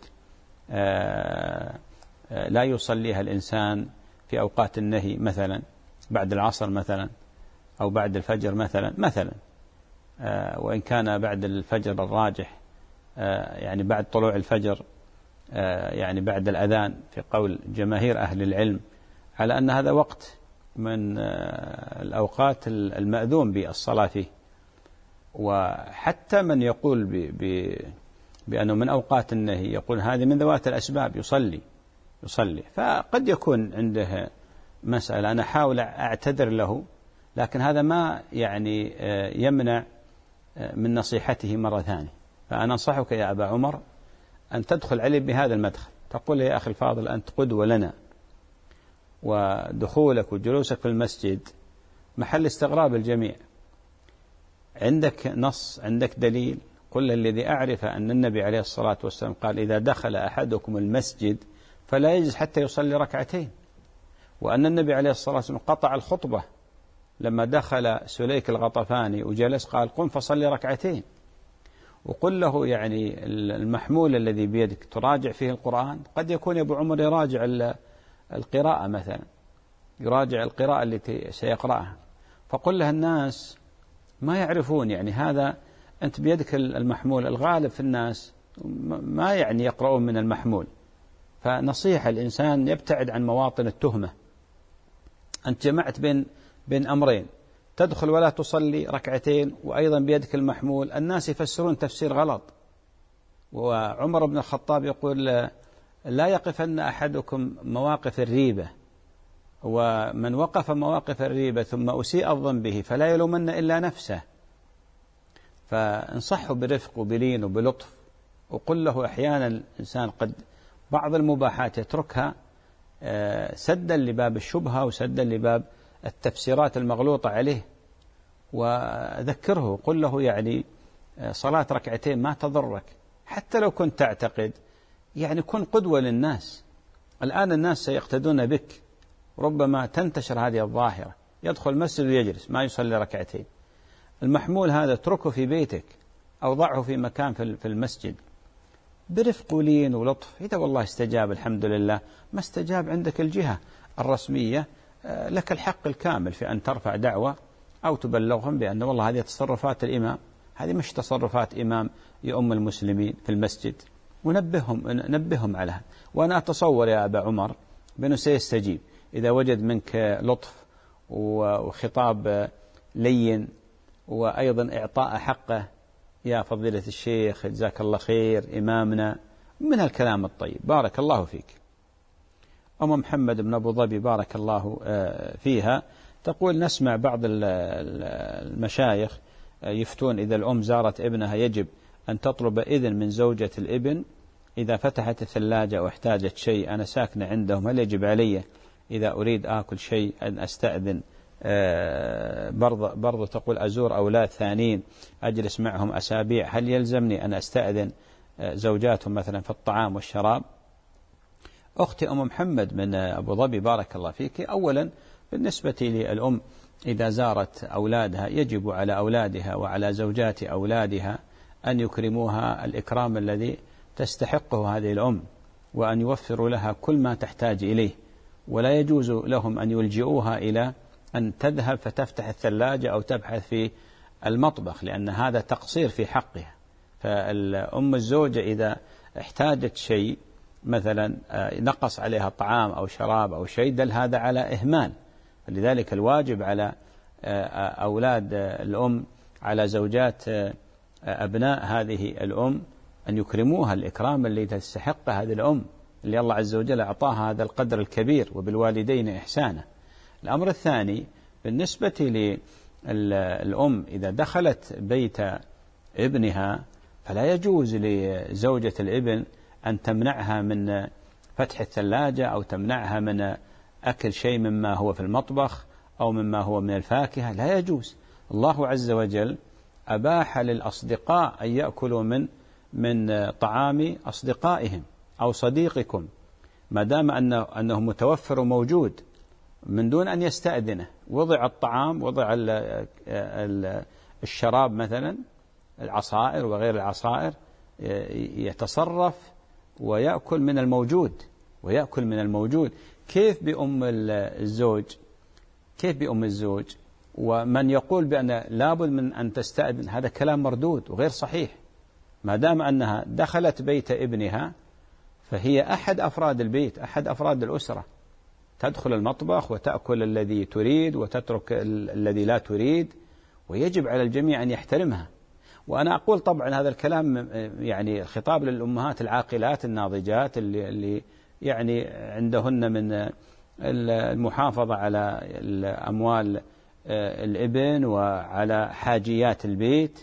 لا يصليها الإنسان في أوقات النهي، مثلا بعد العصر مثلا، أو بعد الفجر مثلا وإن كان بعد الفجر الراجح يعني بعد طلوع الفجر، يعني بعد الأذان في قول جماهير أهل العلم، على أن هذا وقت من الأوقات المأذون بالصلاة فيه. وحتى من يقول بأنه من أوقات النهي يقول هذه من ذوات الأسباب، يصلي. فقد يكون عنده مسألة أنا أحاول أعتذر له، لكن هذا ما يعني يمنع من نصيحته مرة ثانية. فأنا أنصحك يا أبا عمر أن تدخل عليه بهذا المدخل، تقول يا أخي الفاضل أنت قدوة لنا، ودخولك وجلوسك في المسجد محل استغراب الجميع، عندك نص، عندك دليل؟ قل الذي أعرف أن النبي عليه الصلاة والسلام قال إذا دخل أحدكم المسجد فلا يجلس حتى يصلي ركعتين، وأن النبي عليه الصلاة والسلام قطع الخطبة لما دخل سليك الغطفاني وجلس قال قم فصلي ركعتين. وقل له يعني المحمول الذي بيدك تراجع فيه القرآن، قد يكون أبو عمر يراجع القراءة مثلا، يراجع القراءة التي سيقرأها، فقل له الناس ما يعرفون يعني هذا أنت بيدك المحمول، الغالب في الناس ما يعني يقرؤون من المحمول. فنصيحة الإنسان يبتعد عن مواطن التهمة. أنت جمعت بين أمرين، تدخل ولا تصلي ركعتين وأيضا بيدك المحمول، الناس يفسرون تفسير غلط. وعمر بن الخطاب يقول لا يقفن أحدكم مواقف الريبة، ومن وقف مواقف الريبة ثم أسيء الظن به فلا يلومن إلا نفسه. فانصحه برفق وبلين وبلطف، وقل له أحيانا الإنسان قد بعض المباحات يتركها سدا لباب الشبهة وسدا لباب التفسيرات المغلوطة عليه، وذكره قل له يعني صلاة ركعتين ما تضرك، حتى لو كنت تعتقد يعني كن قدوة للناس. الآن الناس سيقتدون بك، ربما تنتشر هذه الظاهرة، يدخل المسجد ويجلس ما يصلي ركعتين. المحمول هذا اتركه في بيتك أو ضعه في مكان في المسجد برفق ولين ولطف. إذا والله استجاب الحمد لله، ما استجاب عندك الجهة الرسمية لك الحق الكامل في أن ترفع دعوة أو تبلغهم بأن والله هذه تصرفات الإمام، هذه مش تصرفات إمام يؤم المسلمين في المسجد، ونبههم عليها. وأنا أتصور يا أبا عمر بأنه سيستجيب إذا وجد منك لطف وخطاب لين، وأيضا إعطاء حقه يا فضيلة الشيخ جزاك الله خير إمامنا، من الكلام الطيب. بارك الله فيك. أم محمد بن أبو ظبي بارك الله فيها تقول نسمع بعض المشايخ يفتون إذا الأم زارت ابنها يجب أن تطلب إذن من زوجة الابن إذا فتحت الثلاجة أو احتاجت شيء. أنا ساكنة عندهم، هل يجب علي إذا أريد آكل شيء أن أستأذن؟ برضو تقول أزور أولاد ثانيين أجلس معهم أسابيع، هل يلزمني أن أستأذن زوجاتهم مثلا في الطعام والشراب؟ أختي أم محمد من أبو ظبي بارك الله فيك، أولا بالنسبة للأم إذا زارت أولادها يجب على أولادها وعلى زوجات أولادها أن يكرموها الإكرام الذي تستحقه هذه الأم، وأن يوفروا لها كل ما تحتاج إليه، ولا يجوز لهم أن يلجئوها إلى أن تذهب فتفتح الثلاجة أو تبحث في المطبخ، لأن هذا تقصير في حقها. فالأم الزوجة إذا احتاجت شيء مثلا نقص عليها طعام أو شراب أو شيء دل هذا على إهمال. فلذلك الواجب على أولاد الأم على زوجات أبناء هذه الأم أن يكرموها الإكرام اللي تستحق هذه الأم اللي الله عز وجل أعطاها هذا القدر الكبير، وبالوالدين إحسانا. الأمر الثاني بالنسبة للأم إذا دخلت بيت ابنها فلا يجوز لزوجة الابن أن تمنعها من فتح الثلاجة أو تمنعها من أكل شيء مما هو في المطبخ أو مما هو من الفاكهة، لا يجوز. الله عز وجل أباح للأصدقاء أن يأكلوا من طعام أصدقائهم أو صديقكم ما دام أنه متوفر وموجود من دون أن يستأذنه. وضع الطعام، وضع الشراب مثلا العصائر وغير العصائر، يتصرف ويأكل من الموجود. كيف بأم الزوج ومن يقول بأن لابد من أن تستأذن؟ هذا كلام مردود وغير صحيح. ما دام أنها دخلت بيت ابنها فهي أحد أفراد البيت، أحد أفراد الأسرة، تدخل المطبخ وتأكل الذي تريد وتترك الذي لا تريد، ويجب على الجميع أن يحترمها. وأنا أقول طبعا هذا الكلام يعني خطاب للأمهات العاقلات الناضجات اللي يعني عندهن من المحافظة على أموال الابن وعلى حاجيات البيت.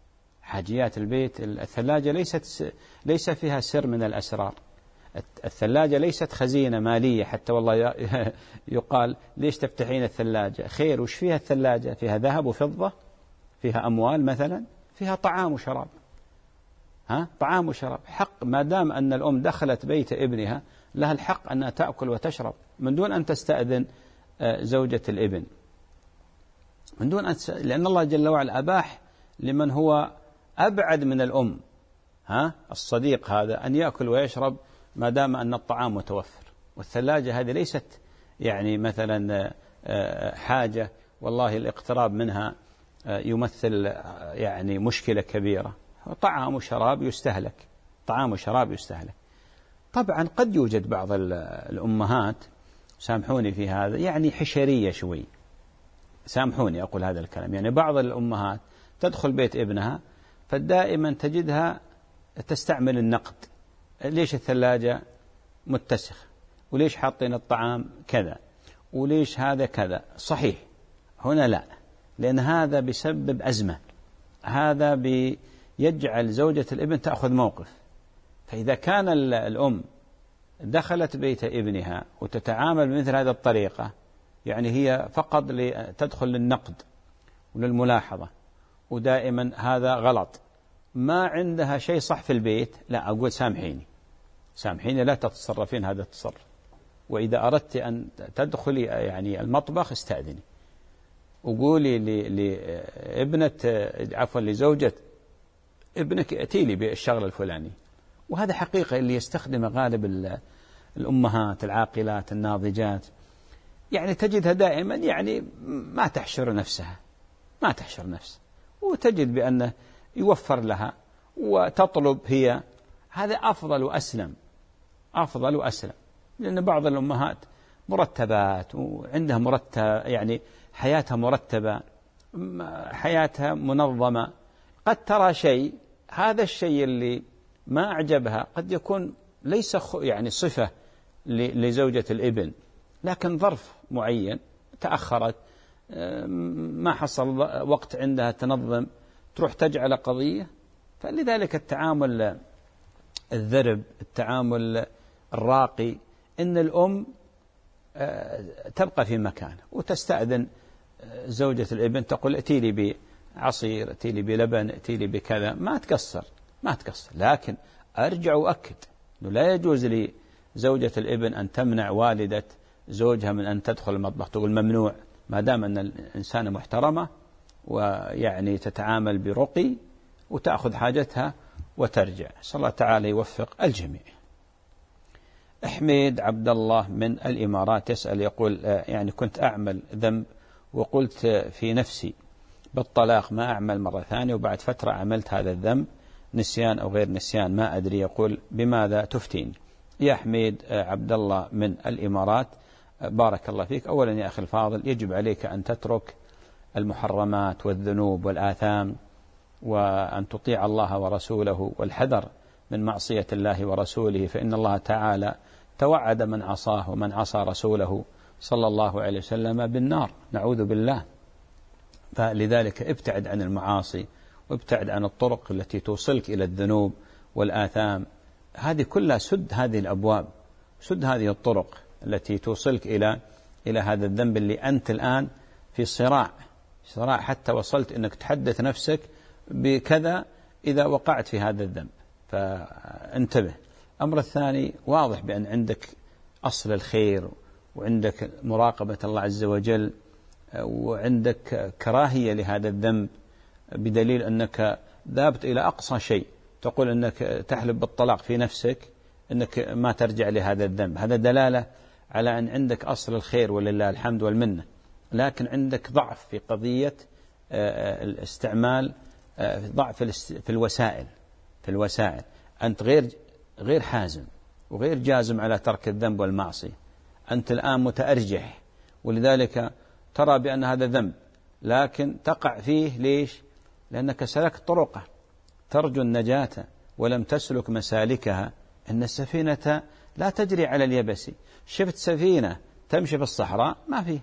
الثلاجة ليس فيها سر من الأسرار. الثلاجة ليست خزينة مالية حتى والله يقال ليش تفتحين الثلاجة؟ خير، وش فيها الثلاجة؟ فيها ذهب وفضة، فيها أموال مثلا، فيها طعام وشراب. طعام وشراب. حق ما دام أن الأم دخلت بيت ابنها لها الحق أنها تأكل وتشرب من دون أن تستأذن زوجة الابن، من دون أن لأن الله جل وعلا أباح لمن هو أبعد من الأم، الصديق هذا، أن يأكل ويشرب ما دام أن الطعام متوفر. والثلاجة هذه ليست يعني مثلا حاجة والله الاقتراب منها يمثل يعني مشكلة كبيرة. طعام وشراب يستهلك. طبعا قد يوجد بعض الأمهات، سامحوني في هذا، يعني حشرية شوي، سامحوني أقول هذا الكلام، يعني بعض الأمهات تدخل بيت ابنها فدائما تجدها تستعمل النقد. ليش الثلاجة متسخ؟ وليش حاطين الطعام كذا؟ وليش هذا كذا؟ صحيح هنا لا، لأن هذا بيسبب أزمة، هذا بيجعل زوجة الابن تأخذ موقف. فإذا كان الأم دخلت بيت ابنها وتتعامل بمثل هذه الطريقة، يعني هي فقط تدخل للنقد وللملاحظة، ودائما هذا غلط، ما عندها شيء صح في البيت، لا أقول سامحيني لا تتصرفين هذا التصرف. وإذا أردت أن تدخلي يعني المطبخ استأذني، وقولي لزوجة ابنك ائتي لي بالشغل الفلاني. وهذا حقيقة اللي يستخدم غالب الأمهات العاقلات الناضجات، يعني تجدها دائما يعني ما تحشر نفسها، وتجد بأنه يوفر لها وتطلب هي. هذا أفضل وأسلم، لأن بعض الأمهات مرتبات وعندها يعني حياتها مرتبة، حياتها منظمة. قد ترى شيء، هذا الشيء اللي ما أعجبها قد يكون ليس يعني صفة لزوجة الابن، لكن ظرف معين، تأخرت، ما حصل وقت عندها تنظم، تروح تجعل قضية. فلذلك التعامل الذرب، التعامل الراقي، إن الأم تبقى في مكانه وتستأذن زوجة الابن، تقول ائتي لي بعصير، ائتي لي بلبن، ائتي لي بكذا، ما تقصر. لكن أرجع وأكد أنه لا يجوز لزوجة الابن أن تمنع والدة زوجها من أن تدخل المطبخ، تقول ممنوع، ما دام أن الإنسان محترمة ويعني تتعامل برقي وتأخذ حاجتها وترجع. صلى الله تعالى يوفق الجميع. حميد عبد الله من الإمارات يسأل، يقول يعني كنت أعمل ذنب وقلت في نفسي بالطلاق ما أعمل مرة ثانية، وبعد فترة عملت هذا الذنب، نسيان أو غير نسيان ما أدري، يقول بماذا تفتين؟ يا حميد عبد الله من الإمارات، بارك الله فيك. أولا يا أخي الفاضل، يجب عليك أن تترك المحرمات والذنوب والآثام، وأن تطيع الله ورسوله، والحذر من معصية الله ورسوله، فإن الله تعالى توعد من عصاه ومن عصى رسوله صلى الله عليه وسلم بالنار، نعوذ بالله. فلذلك ابتعد عن المعاصي، وابتعد عن الطرق التي توصلك إلى الذنوب والآثام. هذه كلها سد هذه الأبواب، سد هذه الطرق التي توصلك إلى هذا الذنب اللي أنت الآن في صراع حتى وصلت أنك تحدث نفسك بكذا إذا وقعت في هذا الذنب، فانتبه. الأمر الثاني، واضح بأن عندك أصل الخير، وعندك مراقبة الله عز وجل، وعندك كراهية لهذا الذنب، بدليل أنك ذهبت إلى أقصى شيء تقول أنك تحلف بالطلاق في نفسك أنك ما ترجع لهذا الذنب، هذا دلالة على أن عندك أصل الخير ولله الحمد والمنة، لكن عندك ضعف في قضية الاستعمال، ضعف في الوسائل. أنت غير حازم وغير جازم على ترك الذنب والمعصية، أنت الآن متأرجح، ولذلك ترى بأن هذا ذنب لكن تقع فيه. ليش؟ لأنك سلكت طرقه ترجو النجاة ولم تسلك مسالكها. إن السفينة لا تجري على اليبس. شفت سفينة تمشي في الصحراء؟ ما في.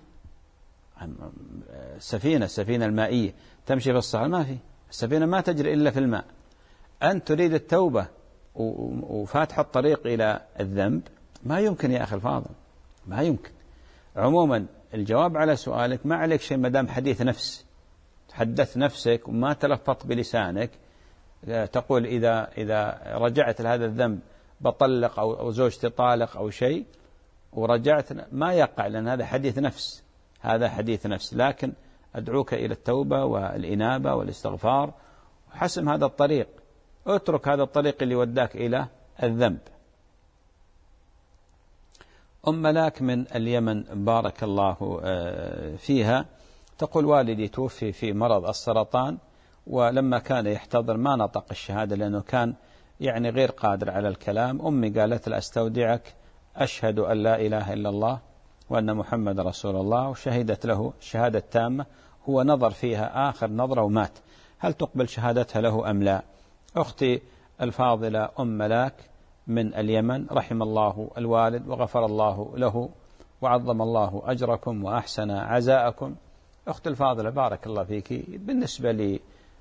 السفينة المائية تمشي في الصحراء؟ ما في. السفينة ما تجري إلا في الماء. أنت تريد التوبة وفاتح الطريق إلى الذنب؟ ما يمكن يا أخي الفاضل، ما يمكن. عموما الجواب على سؤالك ما عليك شيء مدام حديث نفس، تحدث نفسك وما تلفظت بلسانك تقول إذا رجعت لهذا الذنب بطلق أو زوجتي طالق أو شيء ورجعت، ما يقع، لأن هذا حديث نفس، هذا حديث نفس. لكن أدعوك إلى التوبة والإنابة والاستغفار وحسم هذا الطريق، اترك هذا الطريق اللي وداك إلى الذنب. أم ملاك من اليمن بارك الله فيها تقول والدي توفي في مرض السرطان، ولما كان يحتضر ما نطق الشهادة لأنه كان يعني غير قادر على الكلام. أمي قالت له أستودعك، أشهد أن لا إله إلا الله وأن محمد رسول الله، وشهدت له شهادة تامة. هو نظر فيها آخر نظرة ومات. هل تقبل شهادتها له أم لا؟ أختي الفاضلة أم ملاك من اليمن، رحم الله الوالد وغفر الله له وعظم الله أجركم وأحسن عزاءكم. أختي الفاضلة بارك الله فيك، بالنسبة لي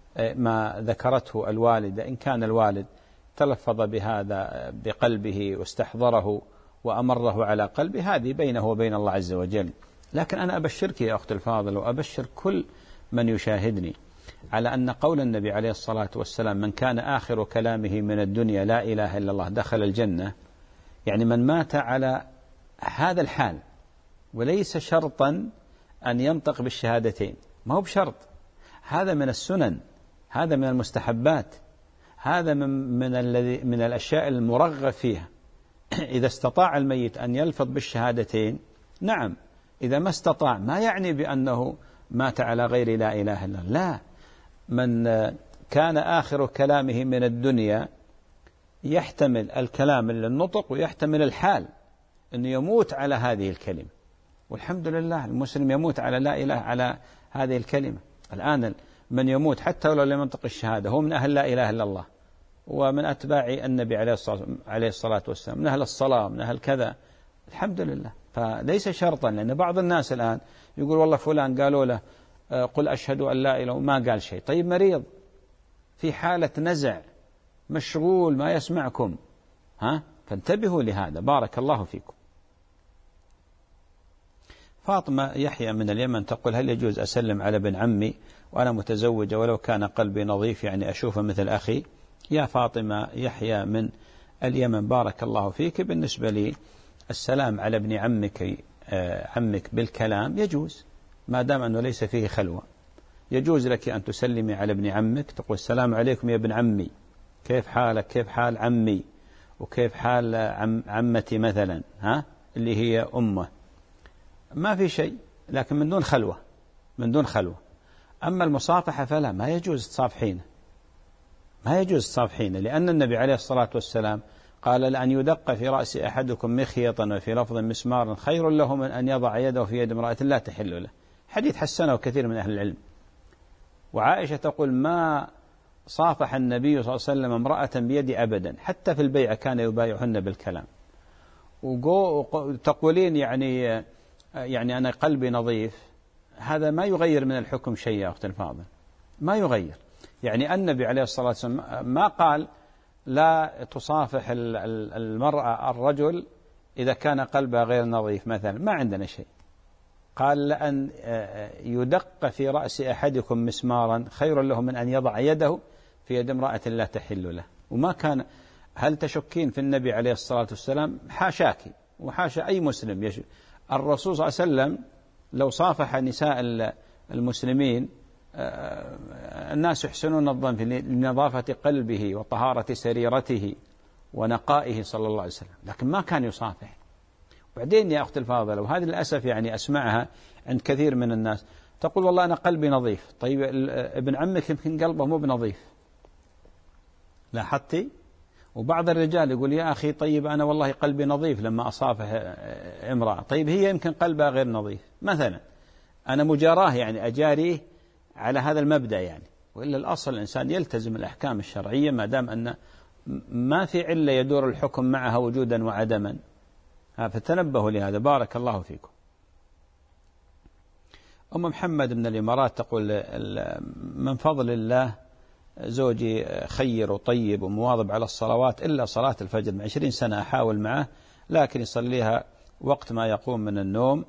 ما ذكرته الوالدة، إن كان الوالد تلفظ بهذا بقلبه واستحضره وأمره على قلبه، هذه بينه وبين الله عز وجل. لكن أنا أبشرك يا أختي الفاضلة وأبشر كل من يشاهدني على أن قول النبي عليه الصلاة والسلام من كان آخر كلامه من الدنيا لا إله إلا الله دخل الجنة، يعني من مات على هذا الحال، وليس شرطا أن ينطق بالشهادتين، ما هو بشرط، هذا من السنن، هذا من المستحبات، هذا من الأشياء المرغب فيها. إذا استطاع الميت أن يلفظ بالشهادتين نعم، إذا ما استطاع ما يعني بأنه مات على غير لا إله إلا الله، لا. من كان آخر كلامه من الدنيا يحتمل الكلام للنطق ويحتمل الحال أنه يموت على هذه الكلمة، والحمد لله المسلم يموت على لا إله على هذه الكلمة. الآن من يموت حتى ولو لم ينطق الشهادة هو من أهل لا إله إلا الله ومن أتباع النبي عليه الصلاة والسلام، من أهل الصلاة، من أهل كذا، الحمد لله. فليس شرطا، لأن بعض الناس الآن يقول والله فلان قالوا له قل أشهد أن لا إله، ما قال شيء. طيب مريض في حالة نزع مشغول ما يسمعكم، فانتبهوا لهذا. بارك الله فيكم. فاطمة يحيى من اليمن تقول هل يجوز أسلم على ابن عمي وأنا متزوجة ولو كان قلبي نظيف، يعني أشوفه مثل أخي؟ يا فاطمة يحيى من اليمن بارك الله فيك، بالنسبة لي السلام على ابن عمك بالكلام يجوز ما دام أنه ليس فيه خلوة. يجوز لك أن تسلمي على ابن عمك، تقول السلام عليكم يا ابن عمي، كيف حالك، كيف حال عمي، وكيف حال عمتي مثلا، اللي هي أمه، ما في شيء، لكن من دون خلوة، من دون خلوة. أما المصافحة فلا، ما يجوز تصافحين، ما يجوز تصافحين، لأن النبي عليه الصلاة والسلام قال لأن يدق في رأس أحدكم مخيطا وفي لفظ مسمار خير له من أن يضع يده في يد امرأة لا تحل له. حديث حسنه كثير من أهل العلم. وعائشة تقول ما صافح النبي صلى الله عليه وسلم امرأة بيد أبدا، حتى في البيعة كان يبايعهن بالكلام. وتقولين يعني أنا قلبي نظيف، هذا ما يغير من الحكم شيء يا أختي الفاضل، ما يغير. يعني النبي عليه الصلاة والسلام ما قال لا تصافح المرأة الرجل إذا كان قلبها غير نظيف مثلا، ما عندنا شيء. قال لأن يدق في رأس أحدكم مسمارا خير له من أن يضع يده في يد امرأة لا تحل له. وما كان، هل تشكين في النبي عليه الصلاة والسلام؟ حاشاكي وحاشا أي مسلم الرسول صلى الله عليه وسلم لو صافح نساء المسلمين الناس يحسنون الظن لنظافة قلبه وطهارة سريرته ونقائه صلى الله عليه وسلم، لكن ما كان يصافح. بعدين يا أخت الفاضلة، وهذه للأسف يعني أسمعها عند كثير من الناس، تقول والله أنا قلبي نظيف. طيب ابن عمك يمكن قلبه مو بنظيف، لاحظتي؟ وبعض الرجال يقول يا أخي طيب أنا والله قلبي نظيف لما أصافح امرأة، طيب هي يمكن قلبها غير نظيف مثلا، أنا مجاراه يعني أجاريه على هذا المبدأ يعني. وإلا الأصل الإنسان يلتزم الأحكام الشرعية ما دام أن ما في علة يدور الحكم معها وجودا وعدما، فتنبهوا لهذا. بارك الله فيكم. أم محمد من الإمارات تقول من فضل الله زوجي خير وطيب ومواظب على الصلوات إلا صلاة الفجر، من 20 سنة أحاول معه لكن يصليها وقت ما يقوم من النوم.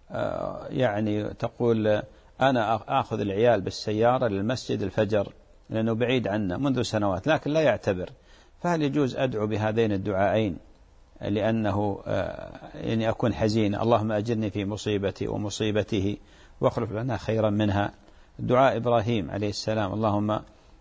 يعني تقول أنا أخذ العيال بالسيارة للمسجد الفجر لأنه بعيد عنا منذ سنوات لكن لا يعتبر، فهل يجوز أدعو بهذين الدعائين لأنه يعني أكون حزين، اللهم أجرني في مصيبتي ومصيبته واخلف لنا خيرا منها؟ دعاء إبراهيم عليه السلام، اللهم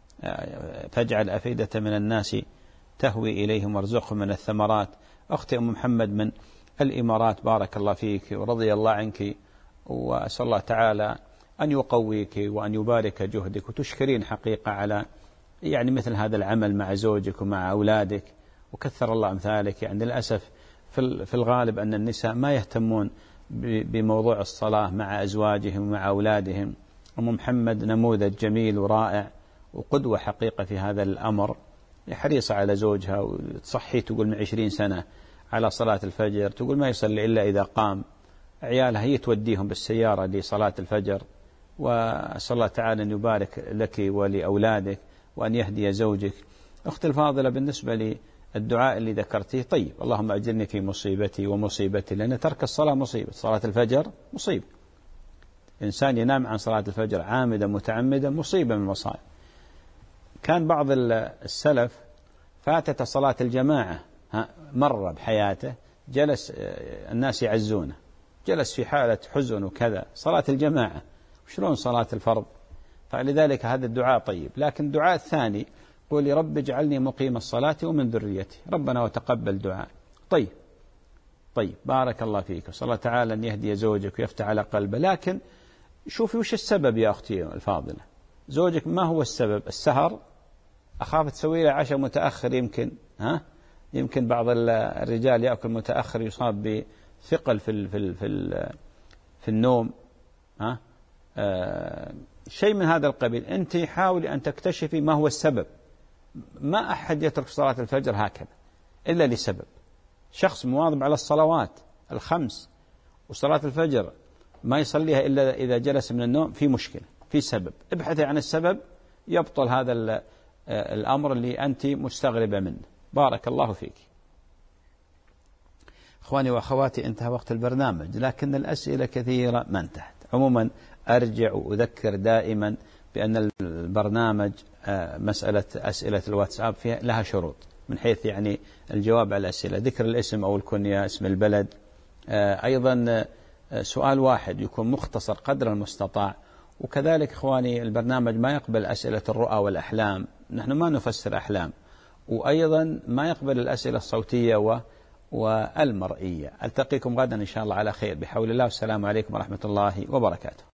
فاجعل أفئدة من الناس تهوي إليهم وارزقهم من الثمرات. أختي أم محمد من الإمارات بارك الله فيك ورضي الله عنك، وأسأل الله تعالى أن يقويك وأن يبارك جهدك، وتشكرين حقيقة على يعني مثل هذا العمل مع زوجك ومع أولادك، وكثر الله أمثالك. يعني للأسف في الغالب أن النساء ما يهتمون بموضوع الصلاة مع أزواجهم ومع أولادهم. أم محمد نموذج جميل ورائع وقدوة حقيقة في هذا الأمر، حريصة على زوجها وتصحي تقول من 20 سنة على صلاة الفجر، تقول ما يصلي إلا إذا قام، عيالها هي توديهم بالسيارة لصلاة الفجر. وأسأل الله تعالى أن يبارك لك ولأولادك وأن يهدي زوجك. أختي الفاضلة بالنسبة للدعاء اللي ذكرتيه، طيب اللهم أجرني في مصيبتي ومصيبتي، لأن ترك الصلاة مصيبة، صلاة الفجر مصيبة، إنسان ينام عن صلاة الفجر عامدا متعمدا مصيبة من المصائب. كان بعض السلف فاتت صلاة الجماعة مرة بحياته، جلس الناس يعزونه، جلس في حالة حزن وكذا، صلاة الجماعة وشلون صلاة الفرض؟ فلذلك هذا الدعاء طيب. لكن الدعاء الثاني قولي رب اجعلني مقيم الصلاة ومن ذريتي، ربنا وتقبل دعاء. طيب بارك الله فيك، وصلى الله تعالى أن يهدي زوجك ويفتح على قلبه. لكن شوفي وش السبب يا أختي الفاضلة، زوجك ما هو السبب؟ السهر، أخاف تسوي له عشاء متأخر، يمكن بعض الرجال يأكل متأخر يصاب بثقل في النوم، شيء من هذا القبيل. أنت حاولي أن تكتشفي ما هو السبب. ما أحد يترك صلاة الفجر هكذا إلا لسبب، شخص مواظب على الصلوات الخمس وصلاة الفجر ما يصليها إلا إذا جلس من النوم، في مشكلة، في سبب. ابحثي عن السبب يبطل هذا الأمر اللي أنت مستغربة منه. بارك الله فيك. إخواني وأخواتي انتهى وقت البرنامج، لكن الأسئلة كثيرة ما انتهت. عموما أرجع وأذكر دائما بأن البرنامج مسألة أسئلة الواتساب فيها لها شروط، من حيث يعني الجواب على الأسئلة، ذكر الاسم أو الكنية، اسم البلد، أيضا سؤال واحد يكون مختصر قدر المستطاع. وكذلك إخواني البرنامج ما يقبل أسئلة الرؤى والأحلام، نحن ما نفسر أحلام، وأيضا ما يقبل الأسئلة الصوتية والمرئية. ألتقيكم غدا إن شاء الله على خير بحول الله، والسلام عليكم ورحمة الله وبركاته.